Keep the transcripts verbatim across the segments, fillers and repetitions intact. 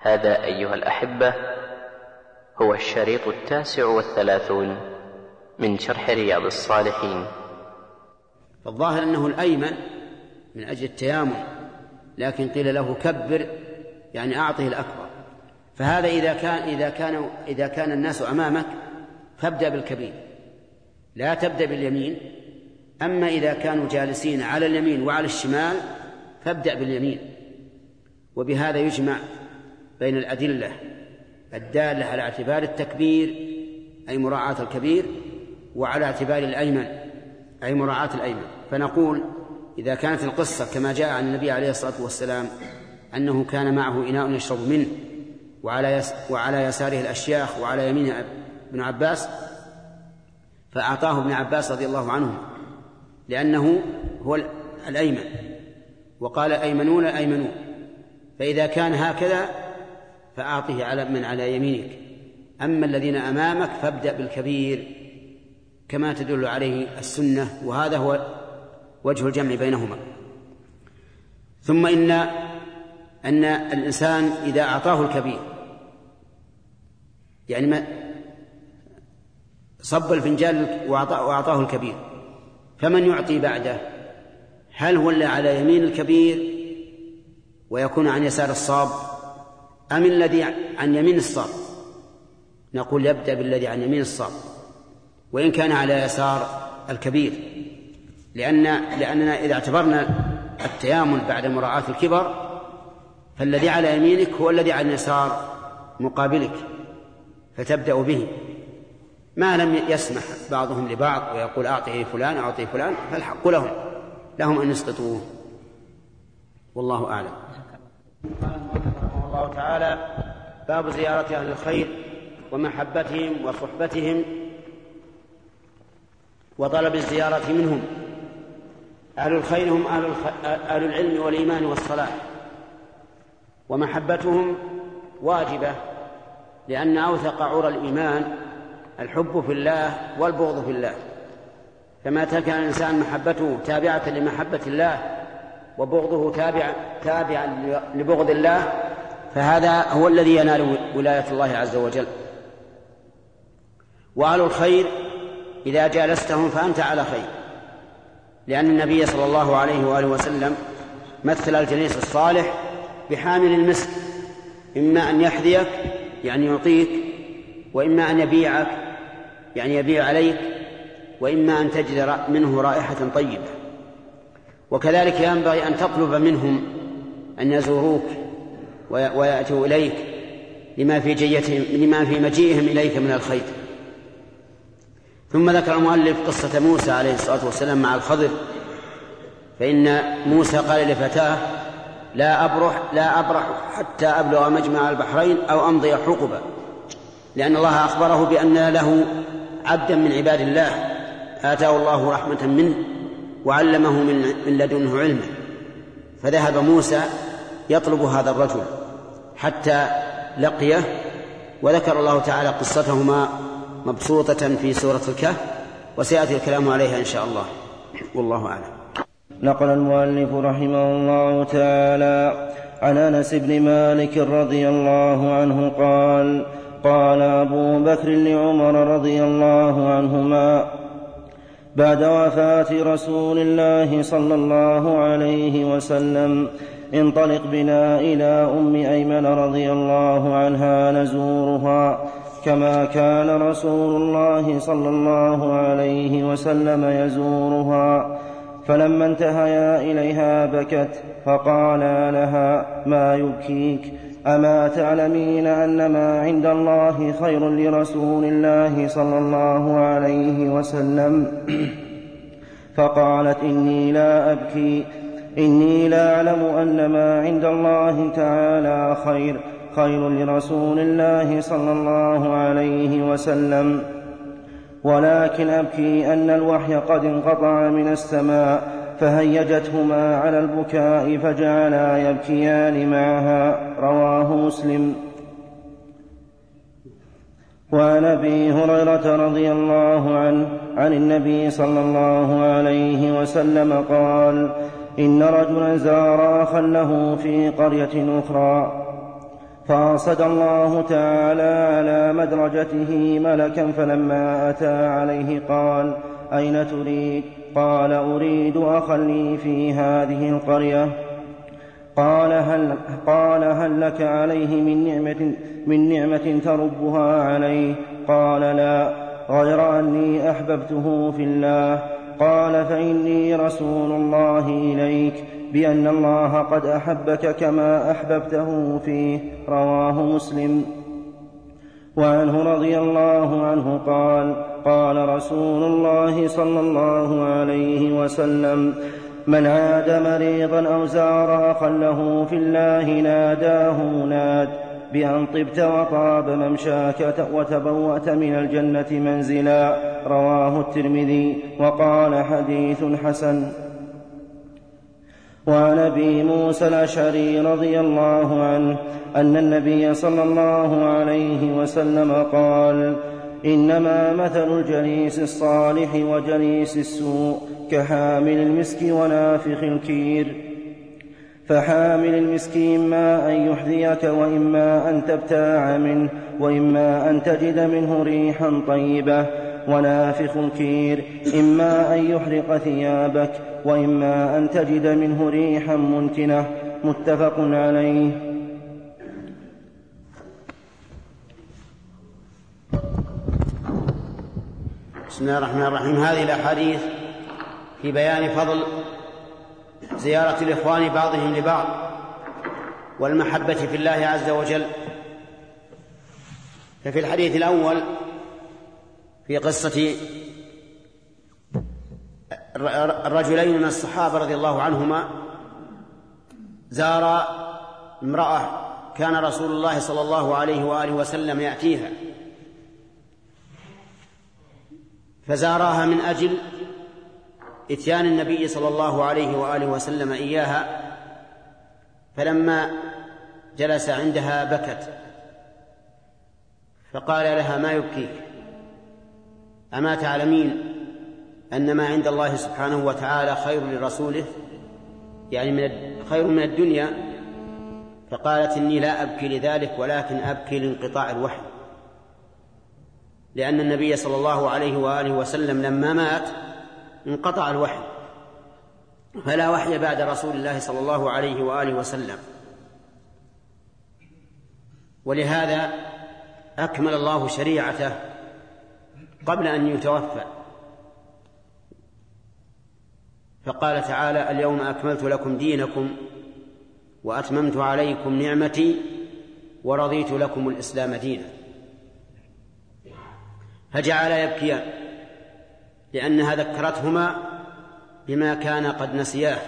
هذا أيها الأحبة هو الشريط التاسع والثلاثون من شرح رياض الصالحين. فالظاهر أنه الأيمن من أجل التيامن، لكن قيل له كبر يعني أعطه الأكبر. فهذا إذا كان إذا كان إذا كان الناس أمامك فابدأ بالكبير، لا تبدأ باليمين. أما إذا كانوا جالسين على اليمين وعلى الشمال فابدأ باليمين. وبهذا يجمع بين الأدلة الدالة على اعتبار التكبير أي مراعاة الكبير، وعلى اعتبار الأيمن أي مراعاة الأيمن. فنقول إذا كانت القصة كما جاء عن النبي عليه الصلاة والسلام أنه كان معه إناء يشرب منه وعلى, يس وعلى يساره الأشياخ وعلى يمينه ابن عباس، فأعطاه ابن عباس رضي الله عنه لأنه هو الأيمن، وقال أيمنون أيمنون. فإذا كان هكذا فأعطه على من على يمينك. أما الذين أمامك فابدأ بالكبير كما تدل عليه السنة، وهذا هو وجه الجمع بينهما. ثم إن أن الإنسان إذا أعطاه الكبير يعني ما صب الفنجان وأعطاه الكبير، فمن يعطي بعده؟ هل هو اللي على يمين الكبير ويكون عن يسار الصاب، أم الذي عن يمين الصاب؟ نقول يبدأ بالذي عن يمين الصاب وإن كان على يسار الكبير، لأن لأننا إذا اعتبرنا التيامن بعد مراعاة الكبر فالذي على يمينك هو الذي عن يسار مقابلك، فتبدأ به. ما لم يسمح بعضهم لبعض ويقول أعطيه فلان أعطيه فلان، فالحق لهم لهم أن يسقطوه، والله أعلم. قال الله تعالى: باب زيارة أهل الخير ومحبتهم وصحبتهم وطلب الزيارة منهم. أهل الخير هم أهل, الخ... أهل العلم والإيمان والصلاح، ومحبتهم واجبة، لأن أوثق عرى الإيمان الحب في الله والبغض في الله. فما كان الإنسان محبته تابعة لمحبة الله وبغضه تابع تابعا لبغض الله، فهذا هو الذي ينال ولاية الله عز وجل. وأهل الخير إذا جالستهم فأنت على خير، لأن النبي صلى الله عليه وآله وسلم مثل الجليس الصالح بحامل المسك، إما أن يحذيك يعني يعطيك، وإما أن يبيعك يعني يبيع عليك، وإما أن تجد منه رائحة طيبة. وكذلك ينبغي أن تطلب منهم أن يزوروك ويأتوا إليك لما في جيتهم لما في مجيئهم إليك من الخير. ثم ذكر المؤلف قصة موسى عليه الصلاة والسلام مع الخضر، فإن موسى قال لفتاه: لا أبرح لا أبرح حتى أبلغ مجمع البحرين أو أمضي حقبا، لأن الله أخبره بأن له عبدا من عباد الله آتاه الله رحمة منه وعلمه من لدنه علما. فذهب موسى يطلب هذا الرجل حتى لقيه، وذكر الله تعالى قصتهما مبسوطة في سورة الكهف، وسيأتي الكلام عليها إن شاء الله، والله أعلم. نقل المؤلف رحمه الله تعالى عن أنس بن مالك رضي الله عنه قال: قال أبو بكر لعمر رضي الله عنهما بعد وفاة رسول الله صلى الله عليه وسلم: انطلق بنا إلى أم أيمن رضي الله عنها نزورها كما كان رسول الله صلى الله عليه وسلم يزورها. فلما انتهيا إليها بكت، فقالا لها: ما يبكيك؟ أما تعلمين أن ما عند الله خير لرسول الله صلى الله عليه وسلم؟ فقالت: إني لا أبكي، إني لا أعلم أن ما عند الله تعالى خير خير لرسول الله صلى الله عليه وسلم، ولكن أبكي أن الوحي قد انقطع من السماء فهيجتهما على البكاء فجعلا يبكيان معها. رواه مسلم. وعن أبي هريرة رضي الله عنه عن النبي صلى الله عليه وسلم قال: إن رجلا زار أخا له في قرية أخرى، فأرصد الله تعالى على مدرجته ملكا، فلما أتى عليه قال: أين تريد؟ قال: أريد أخا لي في هذه القرية. قال هل, قال هل لك عليه من نعمة, من نعمة تربها عليه؟ قال: لا، غير أني أحببته في الله. قال: فإني رسول الله إليك بأن الله قد أحبك كما أحببته فيه. رواه مسلم. وعنه رضي الله عنه قال: قال رسول الله صلى الله عليه وسلم: من عاد مريضا أو زار أخا له في الله ناداه مناد بأن طبت وطاب ممشاك وتبوأت من الجنة منزلا. رواه الترمذي وقال: حديث حسن. وعن أبي موسى الأشعري رضي الله عنه أن النبي صلى الله عليه وسلم قال: إنما مثل الجليس الصالح وجليس السوء كحامل المسك ونافخ الكير. فحامل المسك إما أن يحذيك وإما أن تبتاع منه وإما أن تجد منه ريحا طيبة، ونافخ الكير إما أن يحرق ثيابك وإما أن تجد منه ريحا منتنة. متفق عليه. بسم الله الرحمن الرحيم. هذه الأحاديث في بيان فضل زيارة الإخوان بعضهم لبعض والمحبة في الله عز وجل. ففي الحديث الأول في قصة الرجلين من الصحابة رضي الله عنهما زار امرأة كان رسول الله صلى الله عليه وآله وسلم يأتيها، فزارها من أجل إتيان النبي صلى الله عليه وآله وسلم إياها، فلما جلس عندها بكت، فقال لها: ما يبكيك؟ أما تعلمين أن ما عند الله سبحانه وتعالى خير لرسوله، يعني من خير من الدنيا؟ فقالت: إني لا أبكي لذلك، ولكن أبكي لانقطاع الوحي، لأن النبي صلى الله عليه وآله وسلم لما مات انقطع الوحي، فلا وحي بعد رسول الله صلى الله عليه وآله وسلم. ولهذا أكمل الله شريعته قبل أن يتوفى، فقال تعالى: اليوم أكملت لكم دينكم وأتممت عليكم نعمتي ورضيت لكم الإسلام دينا. فجعل يبكيان لأنها ذكرتهما بما كان قد نسياه.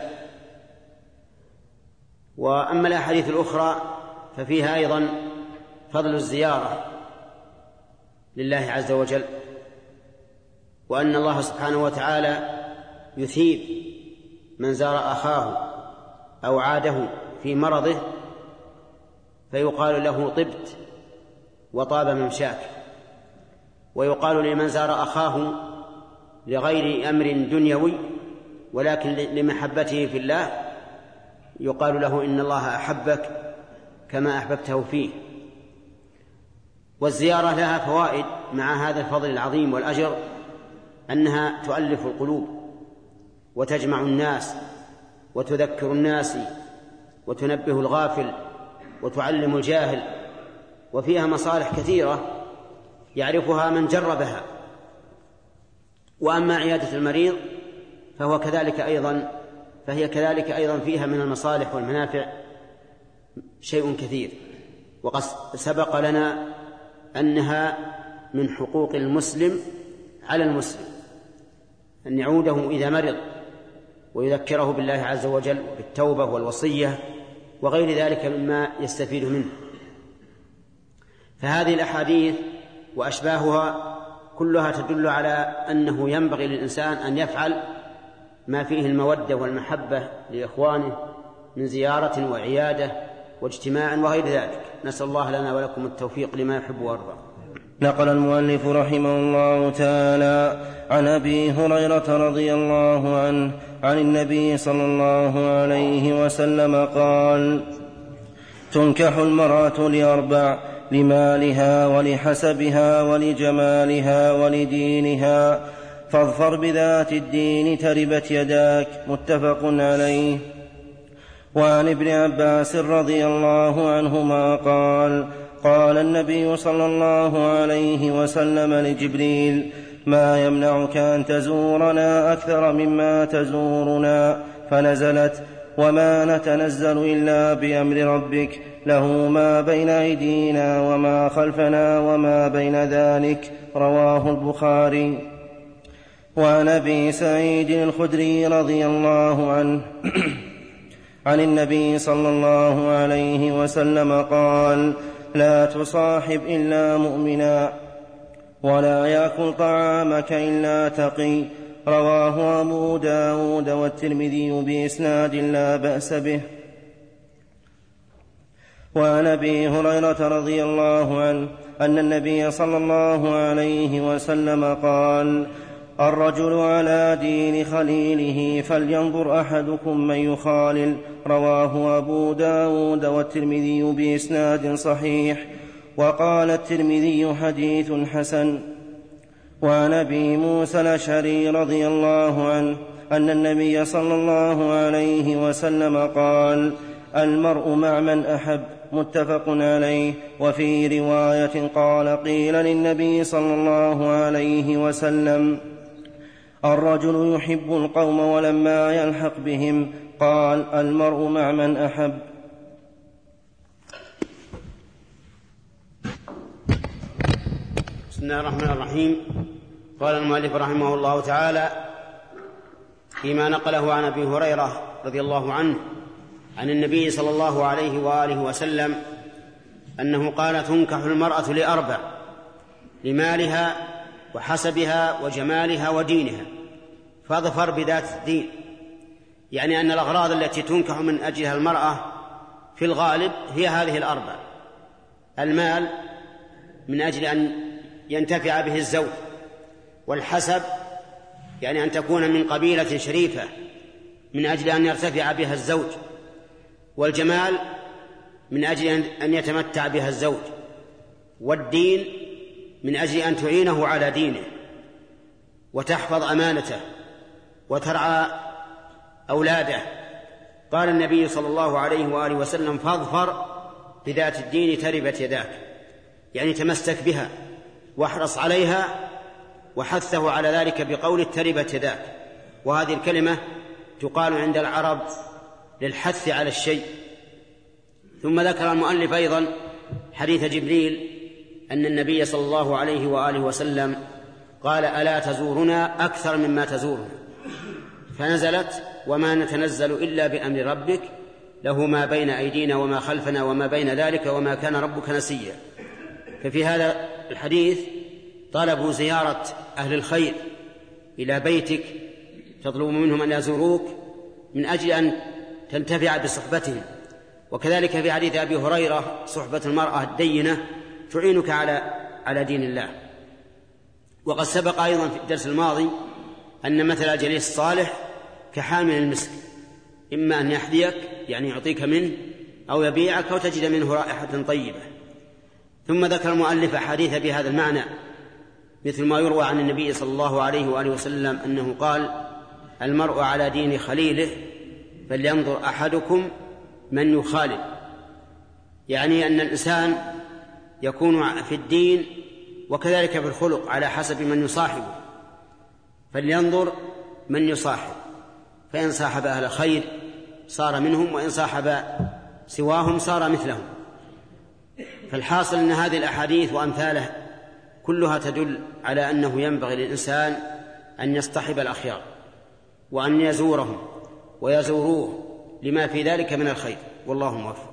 وأما الأحاديث الأخرى ففيها أيضا فضل الزيارة لله عز وجل، وأن الله سبحانه وتعالى يثيب من زار أخاه أو عاده في مرضه فيقال له: طبت وطاب ممشاك. ويقال لمن زار أخاه لغير أمر دنيوي ولكن لمحبته في الله يقال له: إن الله أحبك كما أحببته فيه. والزيارة لها فوائد مع هذا الفضل العظيم والأجر، أنها تؤلف القلوب وتجمع الناس وتذكر الناس وتنبه الغافل وتعلم الجاهل، وفيها مصالح كثيرة يعرفها من جربها. وأما عيادة المريض فهو كذلك أيضا فهي كذلك أيضا فيها من المصالح والمنافع شيء كثير. وقد سبق لنا أنها من حقوق المسلم على المسلم أن يعوده إذا مرض ويذكره بالله عز وجل بالتوبة والوصية وغير ذلك مما يستفيد منه. فهذه الأحاديث وأشباهها كلها تدل على أنه ينبغي للإنسان أن يفعل ما فيه المودة والمحبة لإخوانه من زيارة وعيادة واجتماع وغير ذلك. نسأل الله لنا ولكم التوفيق لما يحب ويرضى. نقل المؤلف رحمه الله تعالى عن أبي هريرة رضي الله عنه عن النبي صلى الله عليه وسلم قال: تنكح المرأة لأربع: لمالها ولحسبها ولجمالها ولدينها، فاظفر بذات الدين تربت يداك. متفق عليه. وعن ابن عباس رضي الله عنهما قال: قال النبي صلى الله عليه وسلم لجبريل: ما يمنعك أن تزورنا أكثر مما تزورنا؟ فنزلت: وما نتنزل إلا بأمر ربك، له ما بين أيدينا وما خلفنا وما بين ذلك. رواه البخاري. وعن أبي سعيد الخدري رضي الله عنه عن النبي صلى الله عليه وسلم قال: لا تصاحب إلا مؤمنا، ولا يأكل طعامك إلا تقي. رواه أبو داود والترمذي بإسناد لا بأس به. وعن أبي هريرة رضي الله عنه أن النبي صلى الله عليه وسلم قال: الرجل على دين خليله، فلينظر أحدكم من يخالل. رواه أبو داود والترمذي بإسناد صحيح. وقال الترمذي: حديث حسن. وعن أبي موسى الأشعري رضي الله عنه أن النبي صلى الله عليه وسلم قال: المرء مع من أحب. متفق عليه. وفي رواية قال: قيل للنبي صلى الله عليه وسلم: الرجل يحب القوم ولما يلحق بهم، قال: المرء مع من أحب. بسم الله الرحمن الرحيم. قال المؤلف رحمه الله تعالى فيما نقله عن أبي هريرة رضي الله عنه عن النبي صلى الله عليه وآله وسلم أنه قال: تنكح المرأة لأربع: لمالها وحسبها وجمالها ودينها، فاظفر بذات الدين. يعني أن الأغراض التي تنكح من أجلها المرأة في الغالب هي هذه الأربع: المال من أجل أن ينتفع به الزوج، والحسب يعني أن تكون من قبيلة شريفة من أجل أن يرتفع بها الزوج، والجمال من أجل أن يتمتع بها الزوج، والدين من أجل أن تعينه على دينه وتحفظ أمانته وترعى أولاده. قال النبي صلى الله عليه وآله وسلم: فاظفر بذات الدين تربت يداك، يعني تمسك بها واحرص عليها، وحثه على ذلك بقول تربت يداك. وهذه الكلمة تقال عند العرب للحث على الشيء. ثم ذكر المؤلف أيضا حديث جبريل أن النبي صلى الله عليه وآله وسلم قال: ألا تزورنا أكثر مما تزورنا؟ فنزلت: وما نتنزل إلا بأمر ربك، له ما بين أيدينا وما خلفنا وما بين ذلك وما كان ربك نسيا. ففي هذا الحديث طلبوا زيارة أهل الخير إلى بيتك، تطلب منهم أن يزوروك من أجل أن تنتفع بصحبتهم. وكذلك في حديث أبي هريرة: صحبة المرأة الدينة تعينك على على دين الله. وقد سبق أيضا في الدرس الماضي أن مثل الجليس الصالح كحامل المسك، إما أن يحذيك يعني يعطيك منه، أو يبيعك أو تجد منه رائحة طيبة. ثم ذكر المؤلف أحاديث بهذا المعنى، مثل ما يروى عن النبي صلى الله عليه وآله وسلم أنه قال: المرء على دين خليله، فلينظر أحدكم من يخالل. يعني أن الإنسان يكون في الدين وكذلك في الخلق على حسب من يصاحبه، فلينظر من يصاحب، فإن صاحب أهل خير صار منهم، وإن صاحب سواهم صار مثلهم. فالحاصل أن هذه الأحاديث وأمثاله كلها تدل على أنه ينبغي للإنسان أن يصطحب الأخيار وأن يزورهم ويزوروه لما في ذلك من الخير، والله موفق.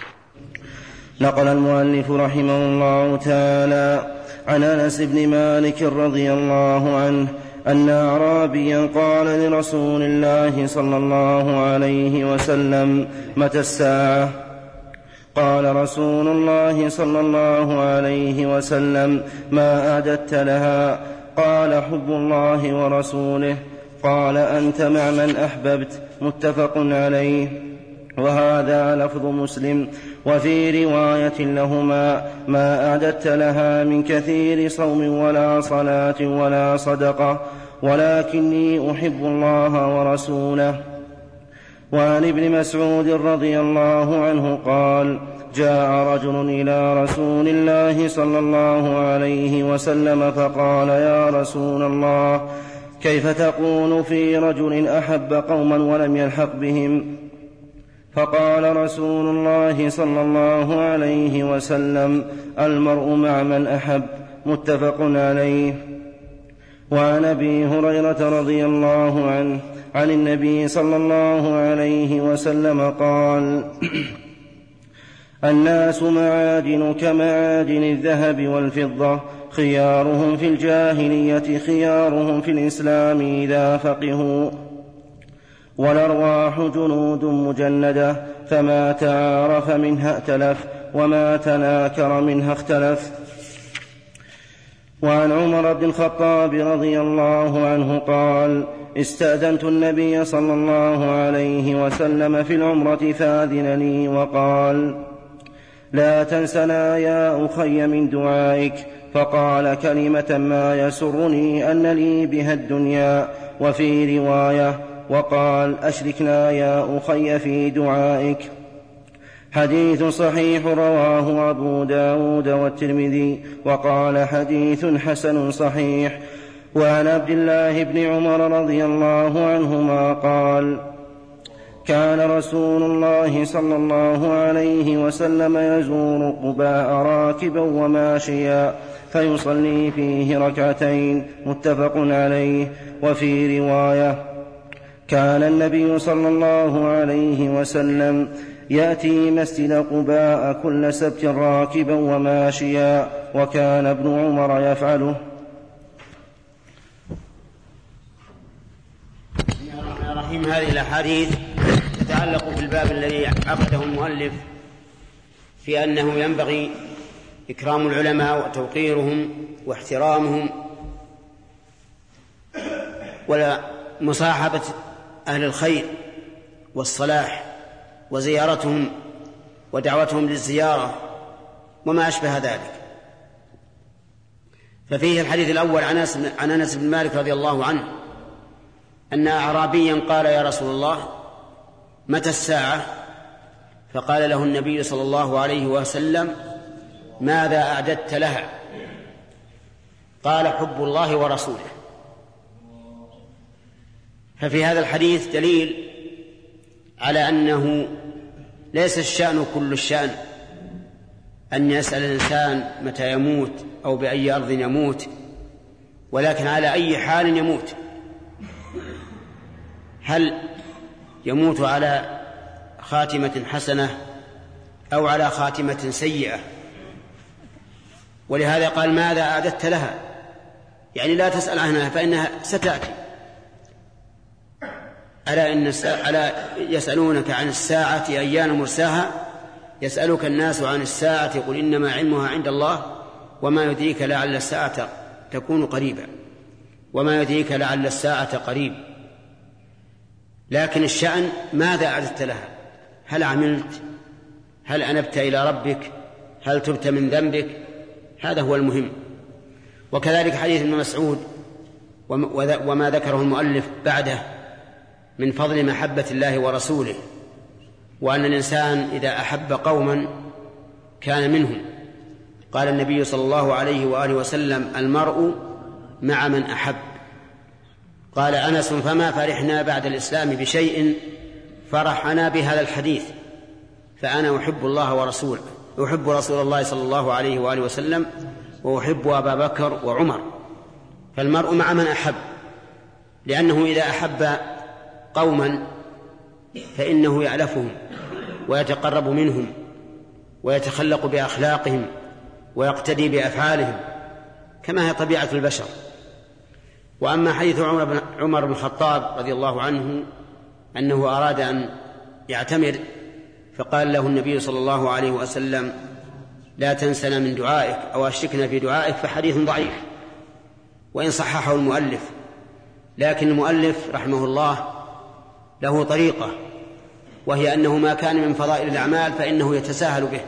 نقل المؤلف رحمه الله تعالى عن أنس بن مالك رضي الله عنه أن أعرابيا قال لرسول الله صلى الله عليه وسلم: متى الساعة؟ قال رسول الله صلى الله عليه وسلم: ما أعددت لها؟ قال: حب الله ورسوله. قال: أنت مع من أحببت. متفق عليه. وهذا لفظ مسلم. وفي رواية لهما: ما أعددت لها من كثير صوم ولا صلاة ولا صدقة، ولكني أحب الله ورسوله. وعن ابن مسعود رضي الله عنه قال: جاء رجل إلى رسول الله صلى الله عليه وسلم فقال: يا رسول الله، كيف تقول في رجل أحب قوما ولم يلحق بهم؟ فقال رسول الله صلى الله عليه وسلم: المرء مع من أحب. متفق عليه. وعن أبي هريرة رضي الله عنه عن النبي صلى الله عليه وسلم قال: الناس معادن كمعادن الذهب والفضة، خيارهم في الجاهلية خيارهم في الإسلام إذا فقهوا. والأرواح جنود مجندة، فما تعارف منها ائتلف، وما تناكر منها اختلف. وعن عمر بن الخطاب رضي الله عنه قال: استأذنت النبي صلى الله عليه وسلم في العمرة فأذن لي وقال: لا تنسنا يا أخي من دعائك. فقال كلمة ما يسرني أن لي بها الدنيا. وفي رواية: وقال: أشركنا يا أخي في دعائك. حديث صحيح رواه أبو داود والترمذي، وقال: حديث حسن صحيح. وعن عبد الله بن عمر رضي الله عنهما قال: كان رسول الله صلى الله عليه وسلم يزور قباء راكبا وماشيا فيصلي فيه ركعتين. متفق عليه. وفي رواية: كان النبي صلى الله عليه وسلم يأتي مسجد قباء كل سبت راكبا وماشيا، وكان ابن عمر يفعله. بسم الله الرحمن الرحيم. هذه الأحاديث تتعلق بالباب الذي عقده المؤلف في أنه ينبغي إكرام العلماء وتوقيرهم واحترامهم ومصاحبة أهل الخير والصلاح وزيارتهم ودعوتهم للزيارة وما أشبه ذلك. ففيه الحديث الأول عن أنس بن مالك رضي الله عنه أن أعرابيا قال: يا رسول الله، متى الساعة؟ فقال له النبي صلى الله عليه وسلم: ماذا أعددت لها؟ قال: حب الله ورسوله. ففي هذا الحديث دليل على أنه ليس الشأن كل الشأن أن يسأل الإنسان متى يموت أو بأي أرض يموت، ولكن على أي حال يموت. هل يموت على خاتمة حسنة أو على خاتمة سيئة؟ ولهذا قال: ماذا أعددت لها؟ يعني لا تسأل عنها فإنها ستأتي. ألا, إن ألا يسألونك عن الساعة أيان مرساها، يسألك الناس عن الساعة قل إنما علمها عند الله وما يدريك لعل الساعة تكون قريبا، وما يدريك لعل الساعة قريب. لكن الشأن ماذا أعددت لها؟ هل عملت؟ هل أنبت إلى ربك؟ هل تبت من ذنبك؟ هذا هو المهم. وكذلك حديث ابن مسعود وما ذكره المؤلف بعده من فضل محبة الله ورسوله، وأن الإنسان إذا أحب قوما كان منهم. قال النبي صلى الله عليه وآله وسلم: المرء مع من أحب. قال أنس: فما فرحنا بعد الإسلام بشيء فرحنا بهذا الحديث، فأنا أحب الله ورسوله، أحب رسول الله صلى الله عليه وآله وسلم، وأحب أبا بكر وعمر. فالمرء مع من أحب، لأنه إذا أحب قوما فإنه يألفهم ويتقرب منهم ويتخلق بأخلاقهم ويقتدي بأفعالهم كما هي طبيعة البشر. وأما حديث عمر بن الخطاب رضي الله عنه أنه أراد أن يعتمر فقال له النبي صلى الله عليه وسلم: لا تنسنا من دعائك أو أشركنا في دعائك، فحديث ضعيف وإن صححه المؤلف. لكن المؤلف رحمه الله له طريقة، وهي أنه ما كان من فضائل الأعمال فإنه يتساهل به،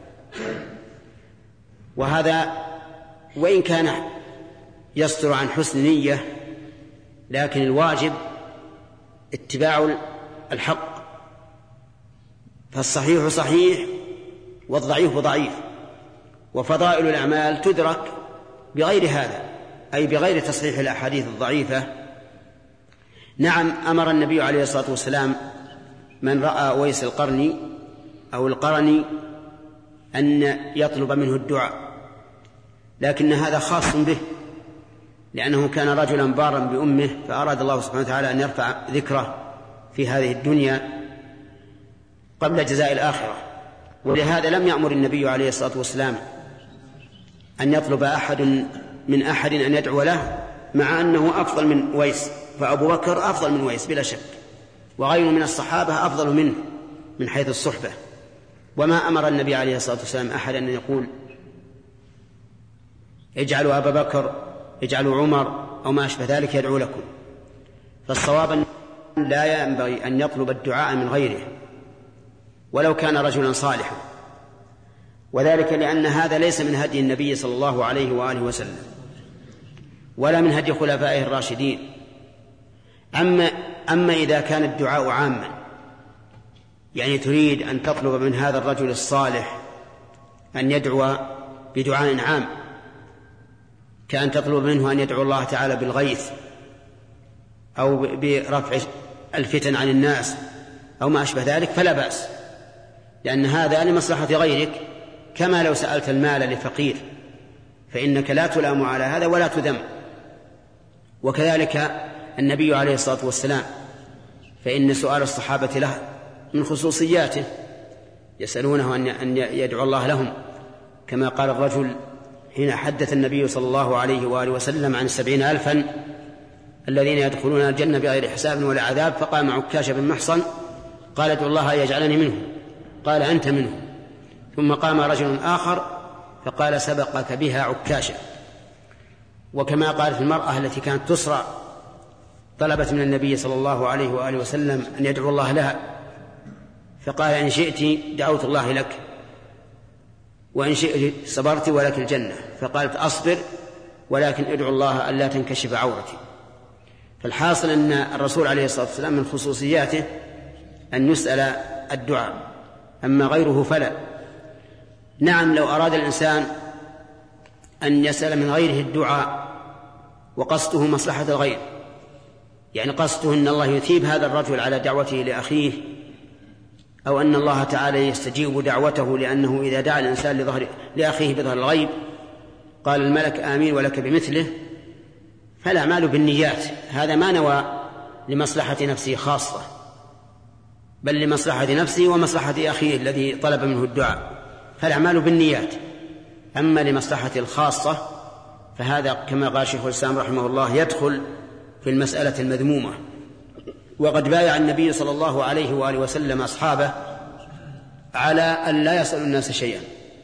وهذا وإن كان يصدر عن حسن نية، لكن الواجب اتباع الحق، فالصحيح صحيح والضعيف ضعيف، وفضائل الأعمال تدرك بغير هذا، أي بغير تصحيح الأحاديث الضعيفة. نعم، أمر النبي عليه الصلاة والسلام من رأى أويس القرني أو القرني أن يطلب منه الدعاء، لكن هذا خاص به، لأنه كان رجلا بارا بأمه، فأراد الله سبحانه وتعالى أن يرفع ذكره في هذه الدنيا قبل جزاء الآخرة. ولهذا لم يأمر النبي عليه الصلاة والسلام أن يطلب أحد من أحد أن يدعو له، مع أنه أفضل من ويس، فأبو بكر أفضل من ويس بلا شك، وغيره من الصحابة أفضل منه من حيث الصحبة. وما أمر النبي عليه الصلاة والسلام أحد أن يقول اجعلوا أبا بكر، اجعلوا عمر، أو ما أشبه ذلك يدعو لكم. فالصواب أن لا ينبغي أن يطلب الدعاء من غيره ولو كان رجلا صالحا، وذلك لأن هذا ليس من هدي النبي صلى الله عليه وآله وسلم، ولا من هدي خلفائه الراشدين. أما, أما إذا كان الدعاء عاما، يعني تريد أن تطلب من هذا الرجل الصالح أن يدعو بدعاء عام، كأن تطلب منه أن يدعو الله تعالى بالغيث أو برفع الفتن عن الناس أو ما أشبه ذلك، فلا بأس، لأن هذا لمصلحة غيرك، كما لو سألت المال لفقير فإنك لا تلام على هذا ولا تذم. وكذلك النبي عليه الصلاة والسلام، فإن سؤال الصحابة له من خصوصياته، يسألونه أن يدعو الله لهم، كما قال الرجل حين حدث النبي صلى الله عليه وآله وسلم عن السبعين ألفا الذين يدخلون الجنة بغير حساب ولا عذاب، فقام عكاشة بن محصن قال ادعو الله يجعلني منه، قال أنت منه. ثم قام رجل آخر فقال سبقك بها عكاشة. وكما قالت المرأة التي كانت تسرع طلبت من النبي صلى الله عليه وآله وسلم أن يدعو الله لها، فقال إن شئت دعوت الله لك، وإن شئت صبرت ولك الجنة، فقالت أصبر ولكن ادعو الله ألا تنكشف عورتي. فالحاصل أن الرسول عليه الصلاة والسلام من خصوصياته أن يسأل الدعاء، أما غيره فلا. نعم، لو أراد الإنسان أن يسأل من غيره الدعاء وقصده مصلحة الغير، يعني قصده أن الله يثيب هذا الرجل على دعوته لأخيه، أو أن الله تعالى يستجيب دعوته، لأنه إذا دعا الإنسان لظهر لأخيه بظهر الغيب قال الملك آمين ولك بمثله، فالأعمال بالنيات، هذا ما نوى لمصلحة نفسه خاصة، بل لمصلحة نفسه ومصلحة أخيه الذي طلب منه الدعاء، فالأعمال بالنيات. أما لمصلحة الخاصة فهذا كما قال شيخ الإسلام رحمه الله يدخل في المسألة المذمومة. وقد بايع النبي صلى الله عليه وآله وسلم أصحابه على أن لا يسأل الناس شيئا،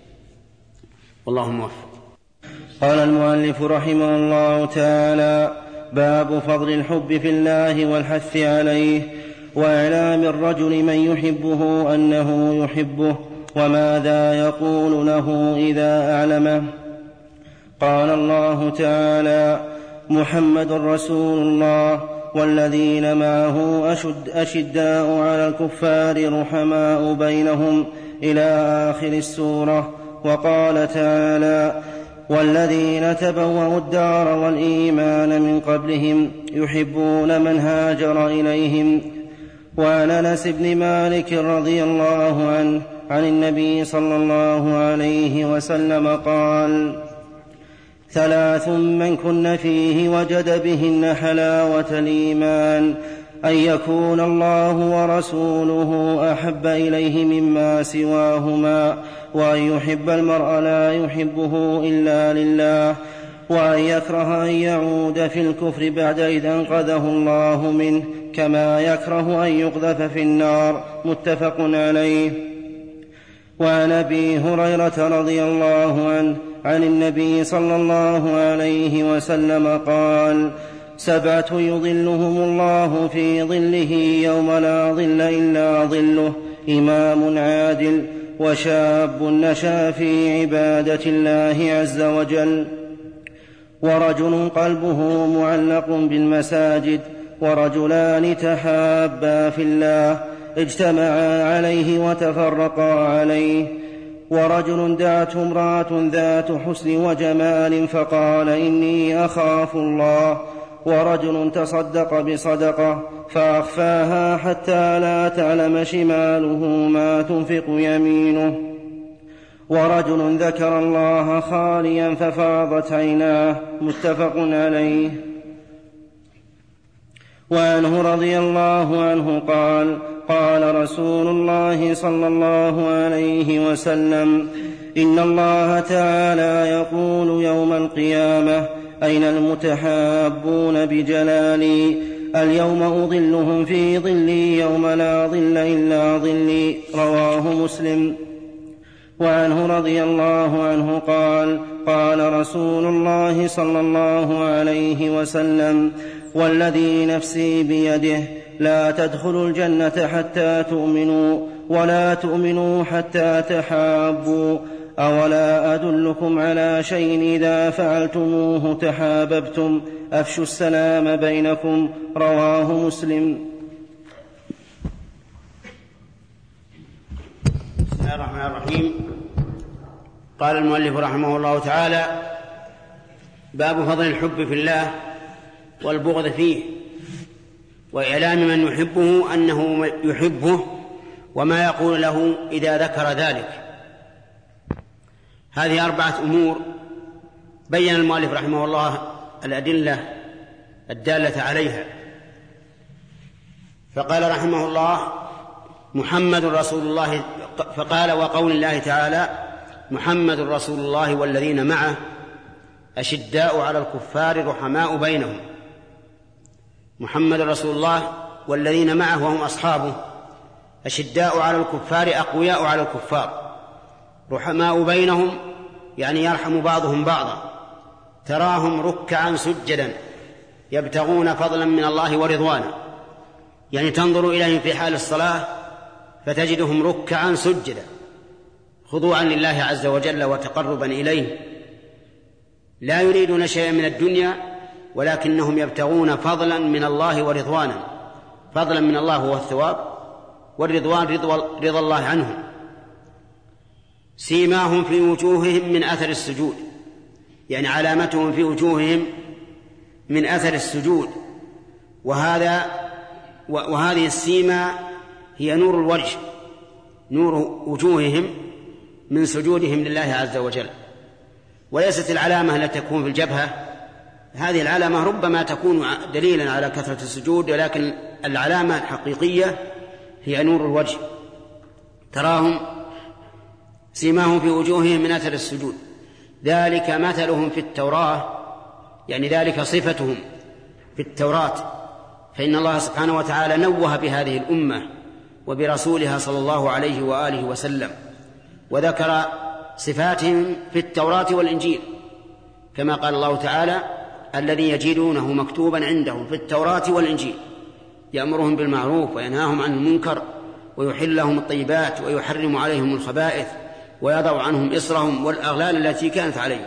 والله موفق. قال المؤلف رحمه الله تعالى: باب فضل الحب في الله والحث عليه، وإعلام الرجل من يحبه أنه يحبه، وماذا يقول له إذا أعلمه. قال الله تعالى: محمد رسول الله والذين معه أشد أشداء على الكفار رحماء بينهم إلى آخر السورة. وقال تعالى: والذين تبوأوا الدار والإيمان من قبلهم يحبون من هاجر إليهم. وعن أنس بن مالك رضي الله عنه عن النبي صلى الله عليه وسلم قال: ثلاث من كن فيه وجد بهن حلاوة الإيمان: أن يكون الله ورسوله أحب إليه مما سواهما، وأن يحب المرء لا يحبه إلا لله، وأن يكره أن يعود في الكفر بعد إذ أنقذه الله منه، كما يكره أن يقذف في النار. متفق عليه. وعن أبي هريرة رضي الله عنه عن النبي صلى الله عليه وسلم قال: سبعة يظلهم الله في ظله يوم لا ظل إلا ظله: إمام عادل، وشاب نشأ في عبادة الله عز وجل، ورجل قلبه معلق بالمساجد، ورجلان تحابا في الله اجتمعا عليه وتفرقا عليه، ورجل دعته امرأة ذات حسن وجمال فقال: إني أخاف الله، ورجل تصدق بصدقة فأخفاها حتى لا تعلم شماله ما تنفق يمينه، ورجل ذكر الله خاليا ففاضت عيناه. متفق عليه. وعنه رضي الله عنه قال: قال رسول الله صلى الله عليه وسلم: إن الله تعالى يقول يوم القيامة: أين المتحابون بجلالي؟ اليوم أظلهم في ظلي يوم لا ظل إلا ظلي. رواه مسلم. وعنه رضي الله عنه قال: قال رسول الله صلى الله عليه وسلم: والذي نفسي بيده لا تدخلوا الجنة حتى تؤمنوا، ولا تؤمنوا حتى تحابوا. أولا أدلكم على شيء إذا فعلتموه تحاببتم؟ أفشوا السلام بينكم. رواه مسلم. بسم الله الرحمن الرحيم. قال المؤلف رحمه الله تعالى: باب فضل الحب في الله والبغض فيه، وإعلام من يحبه أنه يحبه، وما يقول له إذا ذكر ذلك. هذه أربعة أمور بين المؤلف رحمه الله الأدلة الدالة عليها، فقال رحمه الله: محمد رسول الله، فقال: وقول الله تعالى: محمد رسول الله والذين معه أشداء على الكفار رحماء بينهم. محمد رسول الله والذين معه وهم أصحابه أشداء على الكفار أقوياء على الكفار، رحماء بينهم يعني يرحم بعضهم بعضا، تراهم ركعا سجدا يبتغون فضلا من الله ورضوانا، يعني تنظر إليهم في حال الصلاة فتجدهم ركعا سجدا خضوعا لله عز وجل وتقربا إليه، لا يريدون شيئا من الدنيا ولكنهم يبتغون فضلا من الله ورضوانا. فضلا من الله هو الثواب، والرضوان رضا الله عنهم. سيماهم في وجوههم من أثر السجود، يعني علامتهم في وجوههم من أثر السجود، وهذا وهذه السيمة هي نور الوجه، نور وجوههم من سجودهم لله عز وجل، وليست العلامة التي تكون في الجبهة. هذه العلامة ربما تكون دليلا على كثرة السجود، ولكن العلامة الحقيقية هي نور الوجه. تراهم سيماهم في وجوههم من أثر السجود، ذلك مثلهم في التوراة، يعني ذلك صفتهم في التوراة، فإن الله سبحانه وتعالى نوه بهذه الأمة وبرسولها صلى الله عليه وآله وسلم، وذكر صفاتهم في التوراة والإنجيل، كما قال الله تعالى: الذي يجدونه مكتوبا عندهم في التوراة والإنجيل يأمرهم بالمعروف وينهاهم عن المنكر ويحل لهم الطيبات ويحرم عليهم الخبائث ويضع عنهم إصرهم والأغلال التي كانت عليهم.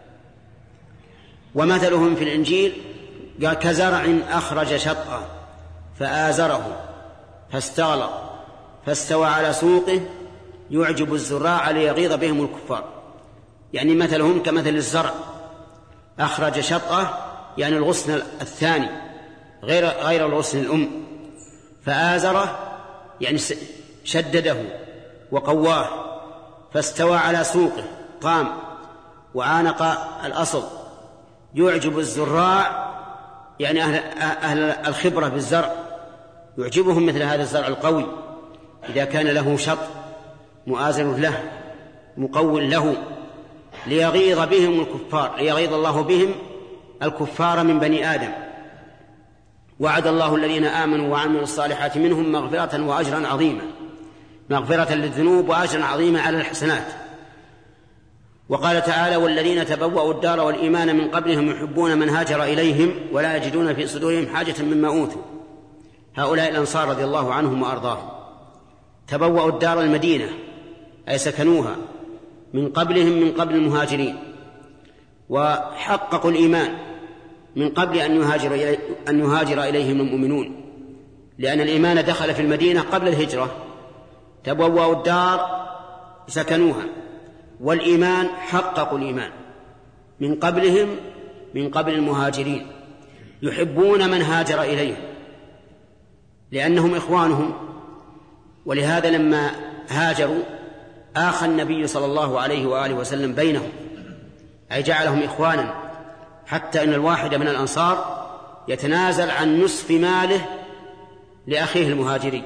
ومثلهم في الإنجيل قال: كزرع أخرج شطأه فآزره فاستغلظ فاستوى على سوقه يعجب الزراع ليغيظ بهم الكفار. يعني مثلهم كمثل الزرع أخرج شطأه، يعني الغصن الثاني غير غير الغصن الأم، فآزره يعني شدده وقواه، فاستوى على سوقه قام وعانق الأصل، يعجب الزراع يعني أهل, أهل الخبرة بالزرع، يعجبهم مثل هذا الزرع القوي إذا كان له شط مؤازر له مقول له، ليغيظ بهم الكفار، ليغيظ الله بهم الكفار من بني آدم. وعد الله الذين آمنوا وعملوا الصالحات منهم مغفرة وأجرا عظيما، مغفرة للذنوب وأجرا عظيما على الحسنات. وقال تعالى: والذين تبوأوا الدار والإيمان من قبلهم يحبون من هاجر إليهم ولا يجدون في صدورهم حاجة مما أوتوا. هؤلاء الأنصار رضي الله عنهم وأرضاهم تبوأوا الدار المدينة، أي سكنوها من قبلهم، من قبل المهاجرين، وحققوا الإيمان من قبل أن يهاجر, إلي أن يهاجر إليهم المؤمنون، لأن الإيمان دخل في المدينة قبل الهجرة. تبوأوا الدار سكنوها، والإيمان حققوا الإيمان من قبلهم، من قبل المهاجرين، يحبون من هاجر إليهم لأنهم إخوانهم. ولهذا لما هاجروا آخى النبي صلى الله عليه وآله وسلم بينهم، أي جعلهم إخوانا، حتى إن الواحد من الأنصار يتنازل عن نصف ماله لأخيه المهاجري.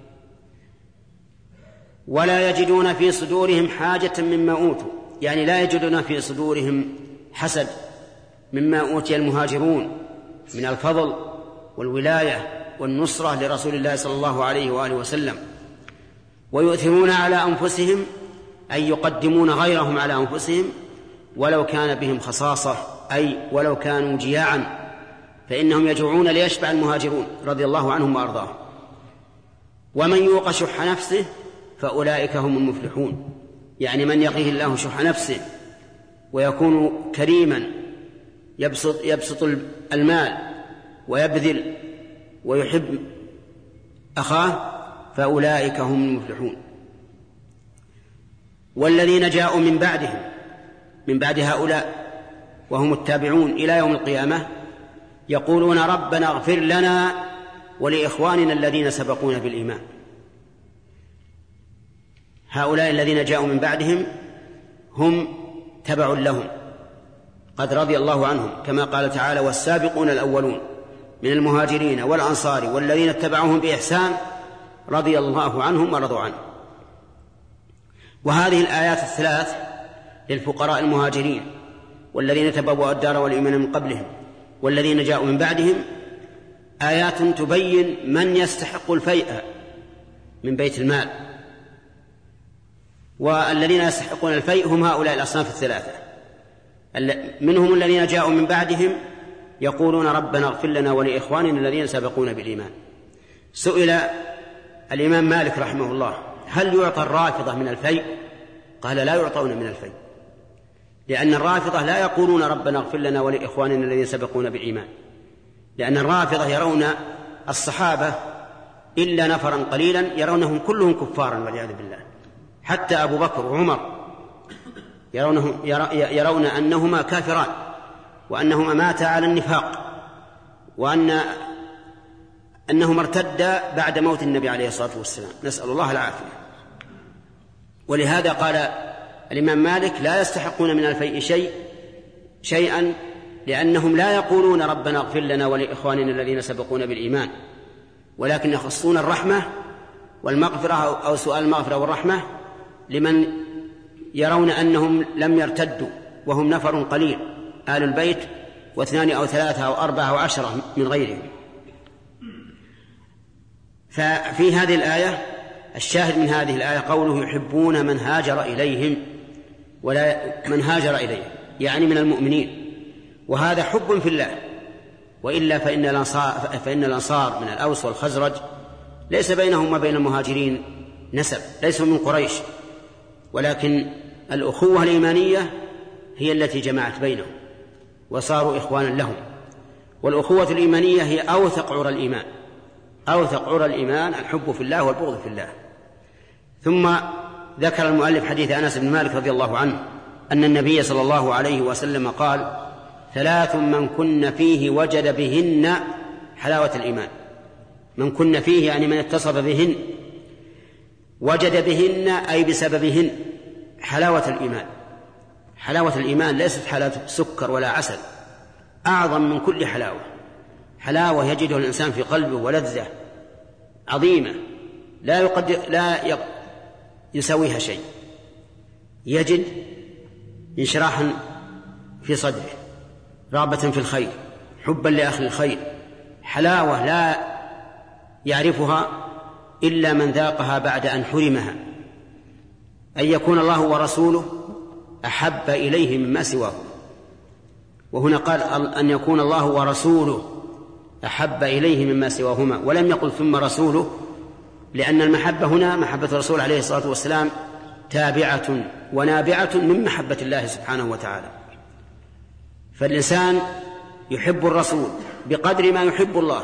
ولا يجدون في صدورهم حاجة مما أوتوا، يعني لا يجدون في صدورهم حسد مما أوتي المهاجرون من الفضل والولاية والنصرة لرسول الله صلى الله عليه وآله وسلم. ويؤثرون على أنفسهم، أي يقدمون غيرهم على أنفسهم ولو كان بهم خصاصة، أي ولو كانوا جياعا، فإنهم يجوعون ليشبع المهاجرون رضي الله عنهم وأرضاهم. ومن يوق شح نفسه فأولئك هم المفلحون، يعني من يقيه الله شح نفسه ويكون كريما، يبسط, يبسط المال ويبذل ويحب أخاه، فأولئك هم المفلحون. والذين جاءوا من بعدهم، من بعد هؤلاء وهم التابعون إلى يوم القيامة، يقولون: ربنا اغفر لنا ولإخواننا الذين سبقونا بالإيمان. هؤلاء الذين جاءوا من بعدهم هم تبع لهم، قد رضي الله عنهم، كما قال تعالى: والسابقون الأولون من المهاجرين والأنصار والذين اتبعوهم بإحسان رضي الله عنهم ورضوا عنه. وهذه الآيات الثلاث للفقراء المهاجرين والذين تبوأوا الدار والإيمان من قبلهم والذين جاءوا من بعدهم آيات تبين من يستحق الفيء من بيت المال. والذين يستحقون الفيء هم هؤلاء الأصناف الثلاثة، منهم الذين جاءوا من بعدهم يقولون: ربنا اغفر لنا ولإخواننا الذين سبقونا بالإيمان. سئل الإمام مالك رحمه الله: هل يعطى الرافضة من الفيء؟ قال: لا يعطون من الفيء، لأن الرافضة لا يقولون ربنا اغفر لنا ولإخواننا الذين سبقونا بالإيمان، لأن الرافضة يرون الصحابة إلا نفرا قليلا يرونهم كلهم كفارا والعياذ بالله، حتى أبو بكر وعمر يرونه يرون أنهما كافران وأنهما ماتا على النفاق، وأن أنهما ارتدا بعد موت النبي عليه الصلاة والسلام، نسأل الله العافية. ولهذا قال الإمام مالك: لا يستحقون من الفيء شيء شيئا لأنهم لا يقولون ربنا اغفر لنا ولإخواننا الذين سبقونا بالإيمان، ولكن يخصون الرحمة والمغفرة أو سؤال المغفرة والرحمة لمن يرون أنهم لم يرتدوا وهم نفر قليل آل البيت، واثنان أو ثلاثة أو أربعة أو عشرة من غيرهم. ففي هذه الآية الشاهد من هذه الآية قوله: يحبون من هاجر إليهم، ولا من هاجر إليهم يعني من المؤمنين، وهذا حب في الله. وإلا فإن الأنصار, فإن الأنصار من الأوس والخزرج ليس بينهم وبين المهاجرين نسب، ليسوا من قريش، ولكن الأخوة الإيمانية هي التي جمعت بينهم وصاروا إخوانا لهم. والأخوة الإيمانية هي أوثق عرى الإيمان، أوثق عرى الإيمان الحب في الله والبغض في الله. ثم ذكر المؤلف حديث أنس بن مالك رضي الله عنه أن النبي صلى الله عليه وسلم قال: ثلاث من كن فيه وجد بهن حلاوة الإيمان. من كن فيه يعني من اتصف بهن، وجد بهن أي بسببهن حلاوة الإيمان. حلاوة الإيمان ليست حلاوة سكر ولا عسل، أعظم من كل حلاوة، حلاوة يجده الإنسان في قلبه ولذة عظيمة لا يقدر لا يسويها شيء، يجد انشراحا في صدره، رغبة في الخير، حبا لأخي الخير، حلاوة لا يعرفها إلا من ذاقها بعد أن حرمها. أن يكون الله ورسوله أحب إليه مما سواه. وهنا قال أن يكون الله ورسوله أحب إليه مما سواهما، ولم يقل ثم رسوله، لأن المحبة هنا محبة الرسول عليه الصلاة والسلام تابعة ونابعة من محبة الله سبحانه وتعالى. فالإنسان يحب الرسول بقدر ما يحب الله،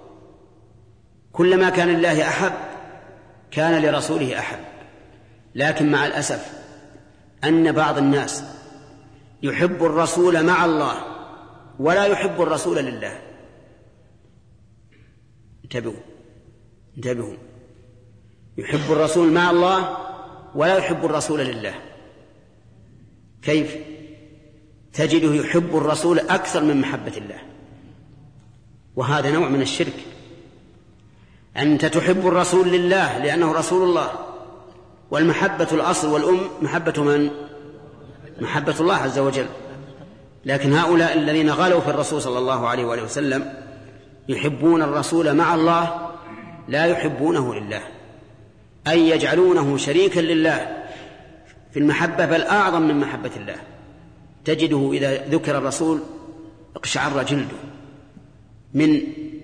كلما كان لله أحب كان لرسوله أحب. لكن مع الأسف أن بعض الناس يحب الرسول مع الله ولا يحب الرسول لله. انتبهوا انتبهوا يحب الرسول مع الله ولا يحب الرسول لله. كيف؟ تجده يحب الرسول أكثر من محبة الله، وهذا نوع من الشرك. أنت تحب الرسول لله لأنه رسول الله، والمحبة الأصل والأم محبة من؟ محبة الله عز وجل. لكن هؤلاء الذين غلوا في الرسول صلى الله عليه وآله وسلم يحبون الرسول مع الله لا يحبونه لله، أي يجعلونه شريكا لله في المحبة بل أعظم من محبة الله. تجده إذا ذكر الرسول اقشعر جلده من